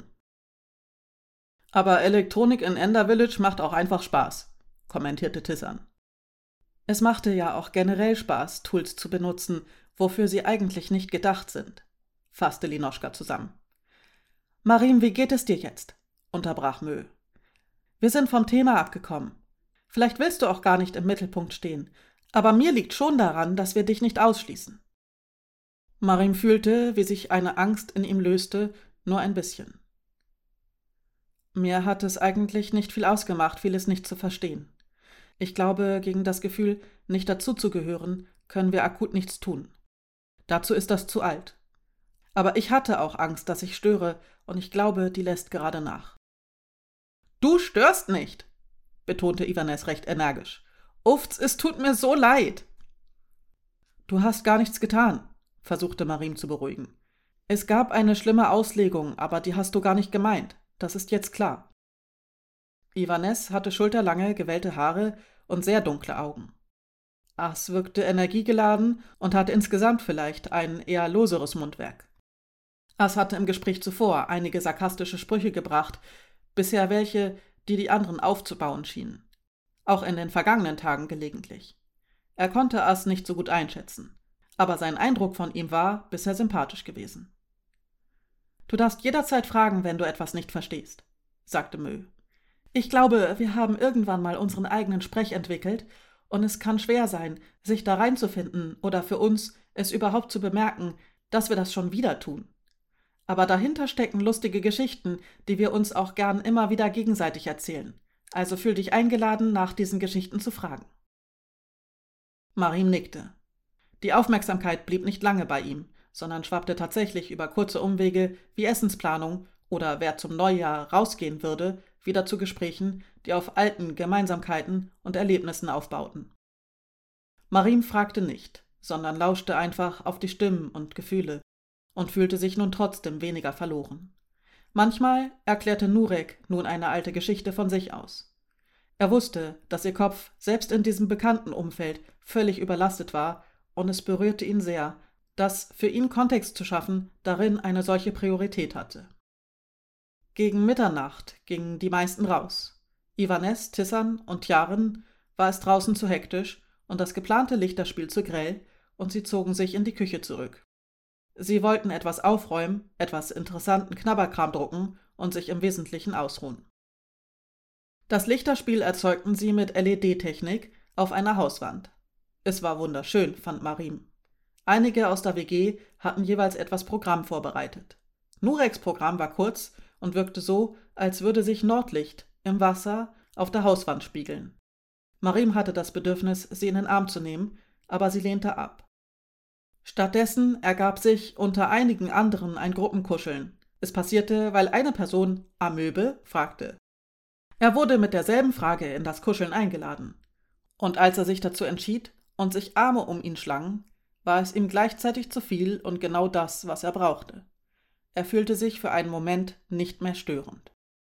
»Aber Elektronik in Ender Village macht auch einfach Spaß«, kommentierte Tissan. »Es machte ja auch generell Spaß, Tools zu benutzen, wofür sie eigentlich nicht gedacht sind«, fasste Linoschka zusammen. »Marim, wie geht es dir jetzt?«, unterbrach Mö. »Wir sind vom Thema abgekommen. Vielleicht willst du auch gar nicht im Mittelpunkt stehen, aber mir liegt schon daran, dass wir dich nicht ausschließen. Marim fühlte, wie sich eine Angst in ihm löste, nur ein bisschen. Mir hat es eigentlich nicht viel ausgemacht, vieles nicht zu verstehen. Ich glaube, gegen das Gefühl, nicht dazuzugehören, können wir akut nichts tun. Dazu ist das zu alt. Aber ich hatte auch Angst, dass ich störe, und ich glaube, die lässt gerade nach. »Du störst nicht«, betonte Ivanes recht energisch. »Ufts, es tut mir so leid.« »Du hast gar nichts getan«, versuchte Marim zu beruhigen. »Es gab eine schlimme Auslegung, aber die hast du gar nicht gemeint. Das ist jetzt klar.« Ivanes hatte schulterlange, gewellte Haare und sehr dunkle Augen. As wirkte energiegeladen und hatte insgesamt vielleicht ein eher loseres Mundwerk. As hatte im Gespräch zuvor einige sarkastische Sprüche gebracht, bisher welche, die die anderen aufzubauen schienen. Auch in den vergangenen Tagen gelegentlich. Er konnte As nicht so gut einschätzen, aber sein Eindruck von ihm war bisher sympathisch gewesen. »Du darfst jederzeit fragen, wenn du etwas nicht verstehst«, sagte Mö. »Ich glaube, wir haben irgendwann mal unseren eigenen Sprech entwickelt, und es kann schwer sein, sich da reinzufinden oder für uns, es überhaupt zu bemerken, dass wir das schon wieder tun. Aber dahinter stecken lustige Geschichten, die wir uns auch gern immer wieder gegenseitig erzählen. Also fühl dich eingeladen, nach diesen Geschichten zu fragen.« Marim nickte. Die Aufmerksamkeit blieb nicht lange bei ihm, sondern schwappte tatsächlich über kurze Umwege wie Essensplanung oder wer zum Neujahr rausgehen würde, wieder zu Gesprächen, die auf alten Gemeinsamkeiten und Erlebnissen aufbauten. Marim fragte nicht, sondern lauschte einfach auf die Stimmen und Gefühle und fühlte sich nun trotzdem weniger verloren. Manchmal erklärte Nurek nun eine alte Geschichte von sich aus. Er wusste, dass ihr Kopf selbst in diesem bekannten Umfeld völlig überlastet war, und es berührte ihn sehr, dass für ihn Kontext zu schaffen darin eine solche Priorität hatte. Gegen Mitternacht gingen die meisten raus. Ivanes, Tissan und Jaren war es draußen zu hektisch und das geplante Lichterspiel zu grell, und sie zogen sich in die Küche zurück. Sie wollten etwas aufräumen, etwas interessanten Knabberkram drucken und sich im Wesentlichen ausruhen. Das Lichterspiel erzeugten sie mit L E D-Technik auf einer Hauswand. Es war wunderschön, fand Marim. Einige aus der W G hatten jeweils etwas Programm vorbereitet. Nureks Programm war kurz und wirkte so, als würde sich Nordlicht im Wasser auf der Hauswand spiegeln. Marim hatte das Bedürfnis, sie in den Arm zu nehmen, aber sie lehnte ab. Stattdessen ergab sich unter einigen anderen ein Gruppenkuscheln. Es passierte, weil eine Person Amöbe fragte. Er wurde mit derselben Frage in das Kuscheln eingeladen. Und als er sich dazu entschied und sich Arme um ihn schlangen, war es ihm gleichzeitig zu viel und genau das, was er brauchte. Er fühlte sich für einen Moment nicht mehr störend.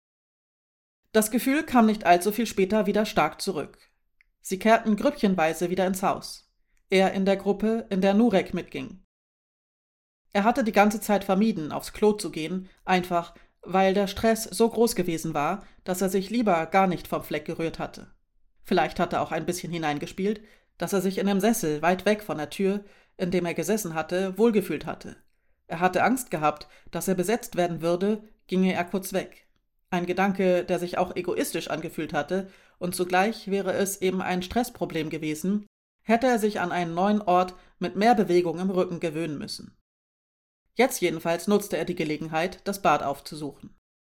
Das Gefühl kam nicht allzu viel später wieder stark zurück. Sie kehrten grüppchenweise wieder ins Haus. Er in der Gruppe, in der Nurek mitging. Er hatte die ganze Zeit vermieden, aufs Klo zu gehen, einfach, weil der Stress so groß gewesen war, dass er sich lieber gar nicht vom Fleck gerührt hatte. Vielleicht hatte er auch ein bisschen hineingespielt, dass er sich in dem Sessel weit weg von der Tür, in dem er gesessen hatte, wohlgefühlt hatte. Er hatte Angst gehabt, dass er besetzt werden würde, ginge er kurz weg. Ein Gedanke, der sich auch egoistisch angefühlt hatte, und zugleich wäre es eben ein Stressproblem gewesen, hätte er sich an einen neuen Ort mit mehr Bewegung im Rücken gewöhnen müssen. Jetzt jedenfalls nutzte er die Gelegenheit, das Bad aufzusuchen.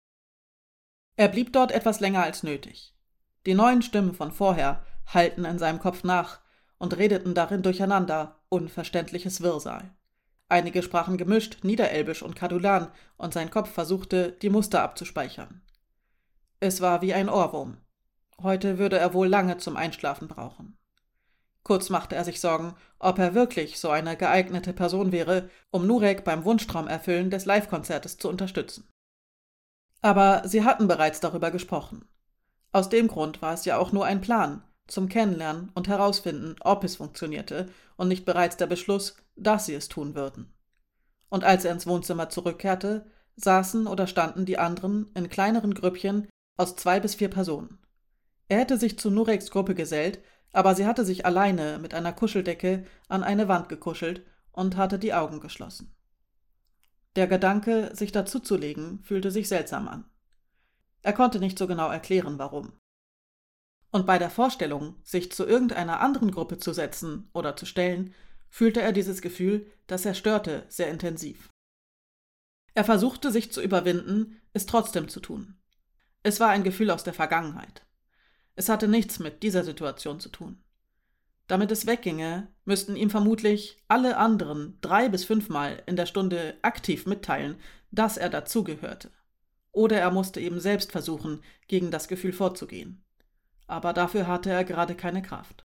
Er blieb dort etwas länger als nötig. Die neuen Stimmen von vorher hallten in seinem Kopf nach und redeten darin durcheinander, unverständliches Wirrsal. Einige sprachen gemischt Niederelbisch und Kadulan, und sein Kopf versuchte, die Muster abzuspeichern. Es war wie ein Ohrwurm. Heute würde er wohl lange zum Einschlafen brauchen. Kurz machte er sich Sorgen, ob er wirklich so eine geeignete Person wäre, um Nurek beim Wunschtraumerfüllen des Live-Konzertes zu unterstützen. Aber sie hatten bereits darüber gesprochen. Aus dem Grund war es ja auch nur ein Plan, zum Kennenlernen und herausfinden, ob es funktionierte, und nicht bereits der Beschluss, dass sie es tun würden. Und als er ins Wohnzimmer zurückkehrte, saßen oder standen die anderen in kleineren Grüppchen aus zwei bis vier Personen. Er hätte sich zu Nureks Gruppe gesellt, aber sie hatte sich alleine mit einer Kuscheldecke an eine Wand gekuschelt und hatte die Augen geschlossen. Der Gedanke, sich dazuzulegen, fühlte sich seltsam an. Er konnte nicht so genau erklären, warum. Und bei der Vorstellung, sich zu irgendeiner anderen Gruppe zu setzen oder zu stellen, fühlte er dieses Gefühl, das er störte, sehr intensiv. Er versuchte, sich zu überwinden, es trotzdem zu tun. Es war ein Gefühl aus der Vergangenheit. Es hatte nichts mit dieser Situation zu tun. Damit es wegginge, müssten ihm vermutlich alle anderen drei bis fünfmal in der Stunde aktiv mitteilen, dass er dazugehörte. Oder er musste eben selbst versuchen, gegen das Gefühl vorzugehen. Aber dafür hatte er gerade keine Kraft.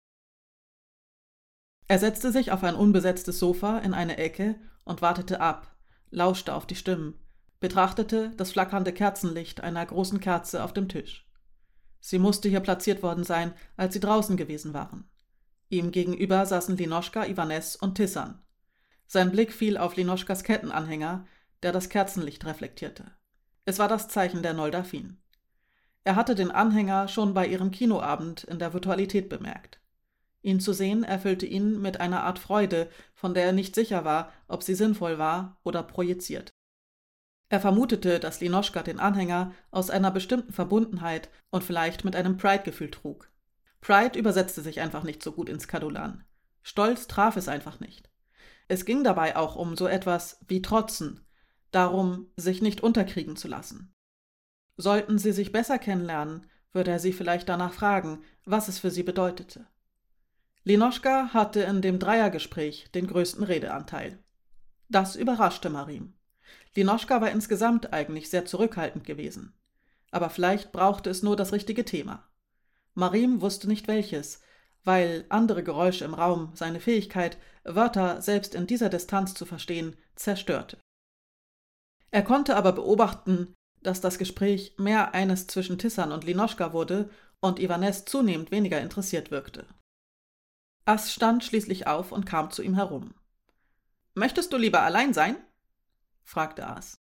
Er setzte sich auf ein unbesetztes Sofa in eine Ecke und wartete ab, lauschte auf die Stimmen, betrachtete das flackernde Kerzenlicht einer großen Kerze auf dem Tisch. Sie musste hier platziert worden sein, als sie draußen gewesen waren. Ihm gegenüber saßen Linoschka, Iwanes und Tissan. Sein Blick fiel auf Linoschkas Kettenanhänger, der das Kerzenlicht reflektierte. Es war das Zeichen der Noldafin. Er hatte den Anhänger schon bei ihrem Kinoabend in der Virtualität bemerkt. Ihn zu sehen erfüllte ihn mit einer Art Freude, von der er nicht sicher war, ob sie sinnvoll war oder projiziert. Er vermutete, dass Linoschka den Anhänger aus einer bestimmten Verbundenheit und vielleicht mit einem Pride-Gefühl trug. Pride übersetzte sich einfach nicht so gut ins Kadulan. Stolz traf es einfach nicht. Es ging dabei auch um so etwas wie Trotzen, darum, sich nicht unterkriegen zu lassen. Sollten sie sich besser kennenlernen, würde er sie vielleicht danach fragen, was es für sie bedeutete. Linoschka hatte in dem Dreiergespräch den größten Redeanteil. Das überraschte Marim. Linoschka war insgesamt eigentlich sehr zurückhaltend gewesen. Aber vielleicht brauchte es nur das richtige Thema. Marim wusste nicht welches, weil andere Geräusche im Raum seine Fähigkeit, Wörter selbst in dieser Distanz zu verstehen, zerstörte. Er konnte aber beobachten, dass das Gespräch mehr eines zwischen Tissan und Linoschka wurde und Iwanes zunehmend weniger interessiert wirkte. As stand schließlich auf und kam zu ihm herum. »Möchtest du lieber allein sein?« fragte As.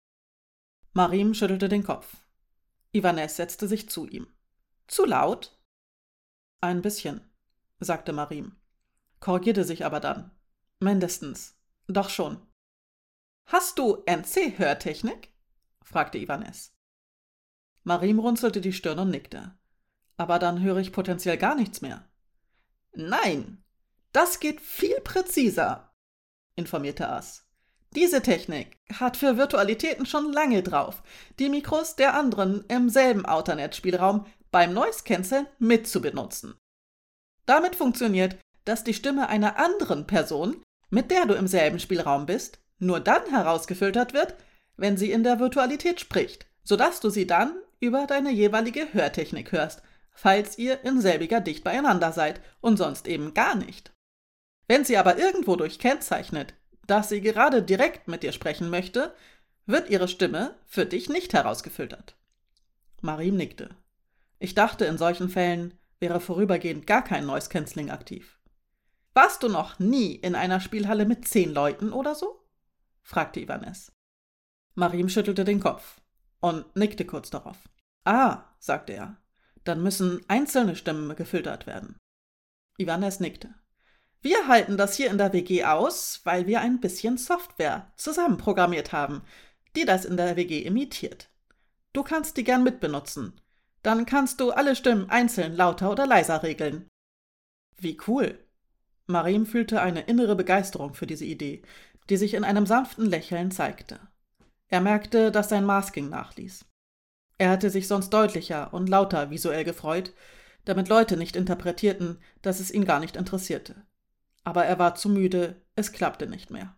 Marim schüttelte den Kopf. Iwanes setzte sich zu ihm. »Zu laut?« »Ein bisschen«, sagte Marim, korrigierte sich aber dann. »Mindestens. Doch schon.« »Hast du N C-Hörtechnik?« fragte Iwanes. Marim runzelte die Stirn und nickte. »Aber dann höre ich potenziell gar nichts mehr.« »Nein, das geht viel präziser«, informierte As. »Diese Technik hat für Virtualitäten schon lange drauf, die Mikros der anderen im selben Outernet-Spielraum beim Noise-Canceln mitzubenutzen. Damit funktioniert, dass die Stimme einer anderen Person, mit der du im selben Spielraum bist, nur dann herausgefiltert wird, wenn sie in der Virtualität spricht, sodass du sie dann über deine jeweilige Hörtechnik hörst, falls ihr in selbiger dicht beieinander seid und sonst eben gar nicht. Wenn sie aber irgendwo durch kennzeichnet, dass sie gerade direkt mit dir sprechen möchte, wird ihre Stimme für dich nicht herausgefiltert.« Marim nickte. Ich dachte, in solchen Fällen wäre vorübergehend gar kein Noise Cancelling aktiv. »Warst du noch nie in einer Spielhalle mit zehn Leuten oder so?« fragte Iwanes. Marim schüttelte den Kopf und nickte kurz darauf. »Ah«, sagte er, »dann müssen einzelne Stimmen gefiltert werden.« Iwanes nickte. »Wir halten das hier in der W G aus, weil wir ein bisschen Software zusammenprogrammiert haben, die das in der W G imitiert. Du kannst die gern mitbenutzen. Dann kannst du alle Stimmen einzeln lauter oder leiser regeln.« »Wie cool!« Marim fühlte eine innere Begeisterung für diese Idee, die sich in einem sanften Lächeln zeigte. Er merkte, dass sein Masking nachließ. Er hatte sich sonst deutlicher und lauter visuell gefreut, damit Leute nicht interpretierten, dass es ihn gar nicht interessierte. Aber er war zu müde, es klappte nicht mehr.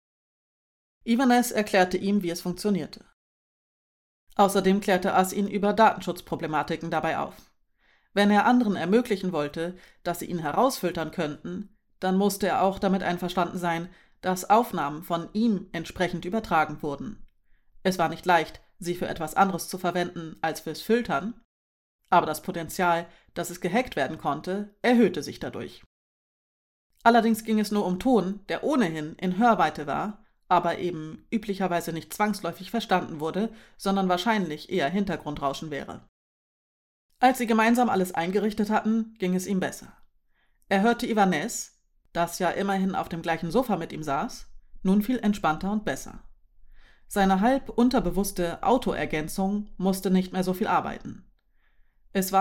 Iwanes erklärte ihm, wie es funktionierte. Außerdem klärte As ihn über Datenschutzproblematiken dabei auf. Wenn er anderen ermöglichen wollte, dass sie ihn herausfiltern könnten, dann musste er auch damit einverstanden sein, dass Aufnahmen von ihm entsprechend übertragen wurden. Es war nicht leicht, sie für etwas anderes zu verwenden als fürs Filtern, aber das Potenzial, dass es gehackt werden konnte, erhöhte sich dadurch. Allerdings ging es nur um Ton, der ohnehin in Hörweite war, aber eben üblicherweise nicht zwangsläufig verstanden wurde, sondern wahrscheinlich eher Hintergrundrauschen wäre. Als sie gemeinsam alles eingerichtet hatten, ging es ihm besser. Er hörte Iwanes, das ja immerhin auf dem gleichen Sofa mit ihm saß, nun viel entspannter und besser. Seine halb unterbewusste Autoergänzung musste nicht mehr so viel arbeiten. Es war,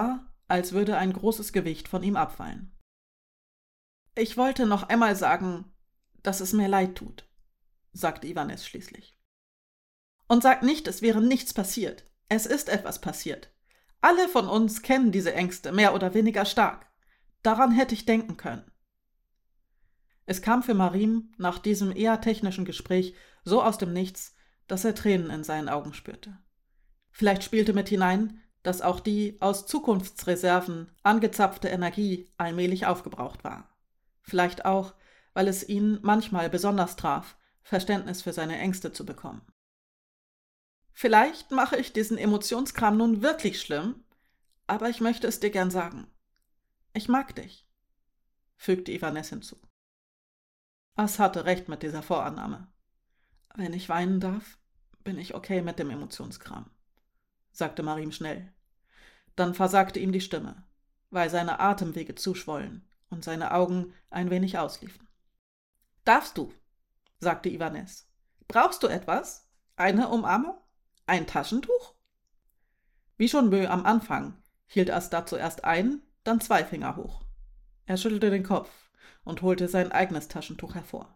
als würde ein großes Gewicht von ihm abfallen. »Ich wollte noch einmal sagen, dass es mir leid tut«, sagte Ivanes schließlich. »Und sag nicht, es wäre nichts passiert. Es ist etwas passiert. Alle von uns kennen diese Ängste mehr oder weniger stark. Daran hätte ich denken können.« Es kam für Marim nach diesem eher technischen Gespräch so aus dem Nichts, dass er Tränen in seinen Augen spürte. Vielleicht spielte mit hinein, dass auch die aus Zukunftsreserven angezapfte Energie allmählich aufgebraucht war. Vielleicht auch, weil es ihn manchmal besonders traf, Verständnis für seine Ängste zu bekommen. »Vielleicht mache ich diesen Emotionskram nun wirklich schlimm, aber ich möchte es dir gern sagen. Ich mag dich«, fügte Ivanes hinzu. As hatte recht mit dieser Vorannahme. »Wenn ich weinen darf, bin ich okay mit dem Emotionskram«, sagte Marim schnell. Dann versagte ihm die Stimme, weil seine Atemwege zuschwollen und seine Augen ein wenig ausliefen. »Darfst du«, sagte Ivanes. »Brauchst du etwas? Eine Umarmung? Ein Taschentuch?« Wie schon Mö am Anfang hielt As dazu erst ein, dann zwei Finger hoch. Er schüttelte den Kopf und holte sein eigenes Taschentuch hervor.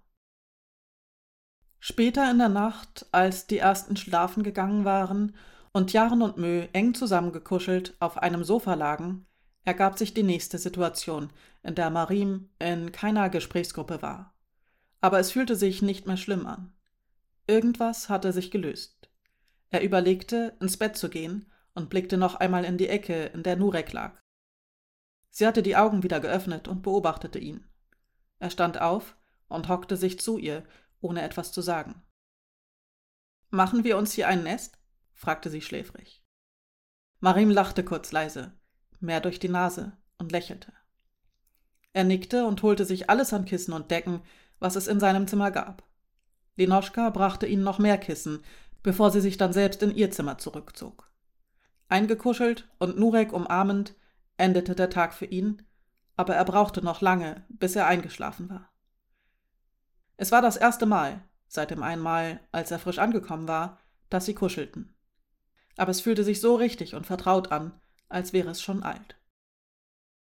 Später in der Nacht, als die ersten schlafen gegangen waren und Jaren und Mö eng zusammengekuschelt auf einem Sofa lagen, ergab sich die nächste Situation, in der Marim in keiner Gesprächsgruppe war. Aber es fühlte sich nicht mehr schlimm an. Irgendwas hatte sich gelöst. Er überlegte, ins Bett zu gehen und blickte noch einmal in die Ecke, in der Nurek lag. Sie hatte die Augen wieder geöffnet und beobachtete ihn. Er stand auf und hockte sich zu ihr, ohne etwas zu sagen. »Machen wir uns hier ein Nest?« fragte sie schläfrig. Marim lachte kurz leise, mehr durch die Nase, und lächelte. Er nickte und holte sich alles an Kissen und Decken, was es in seinem Zimmer gab. Linoschka brachte ihnen noch mehr Kissen, bevor sie sich dann selbst in ihr Zimmer zurückzog. Eingekuschelt und Nurek umarmend endete der Tag für ihn, aber er brauchte noch lange, bis er eingeschlafen war. Es war das erste Mal, seit dem einmal, als er frisch angekommen war, dass sie kuschelten. Aber es fühlte sich so richtig und vertraut an, als wäre es schon alt.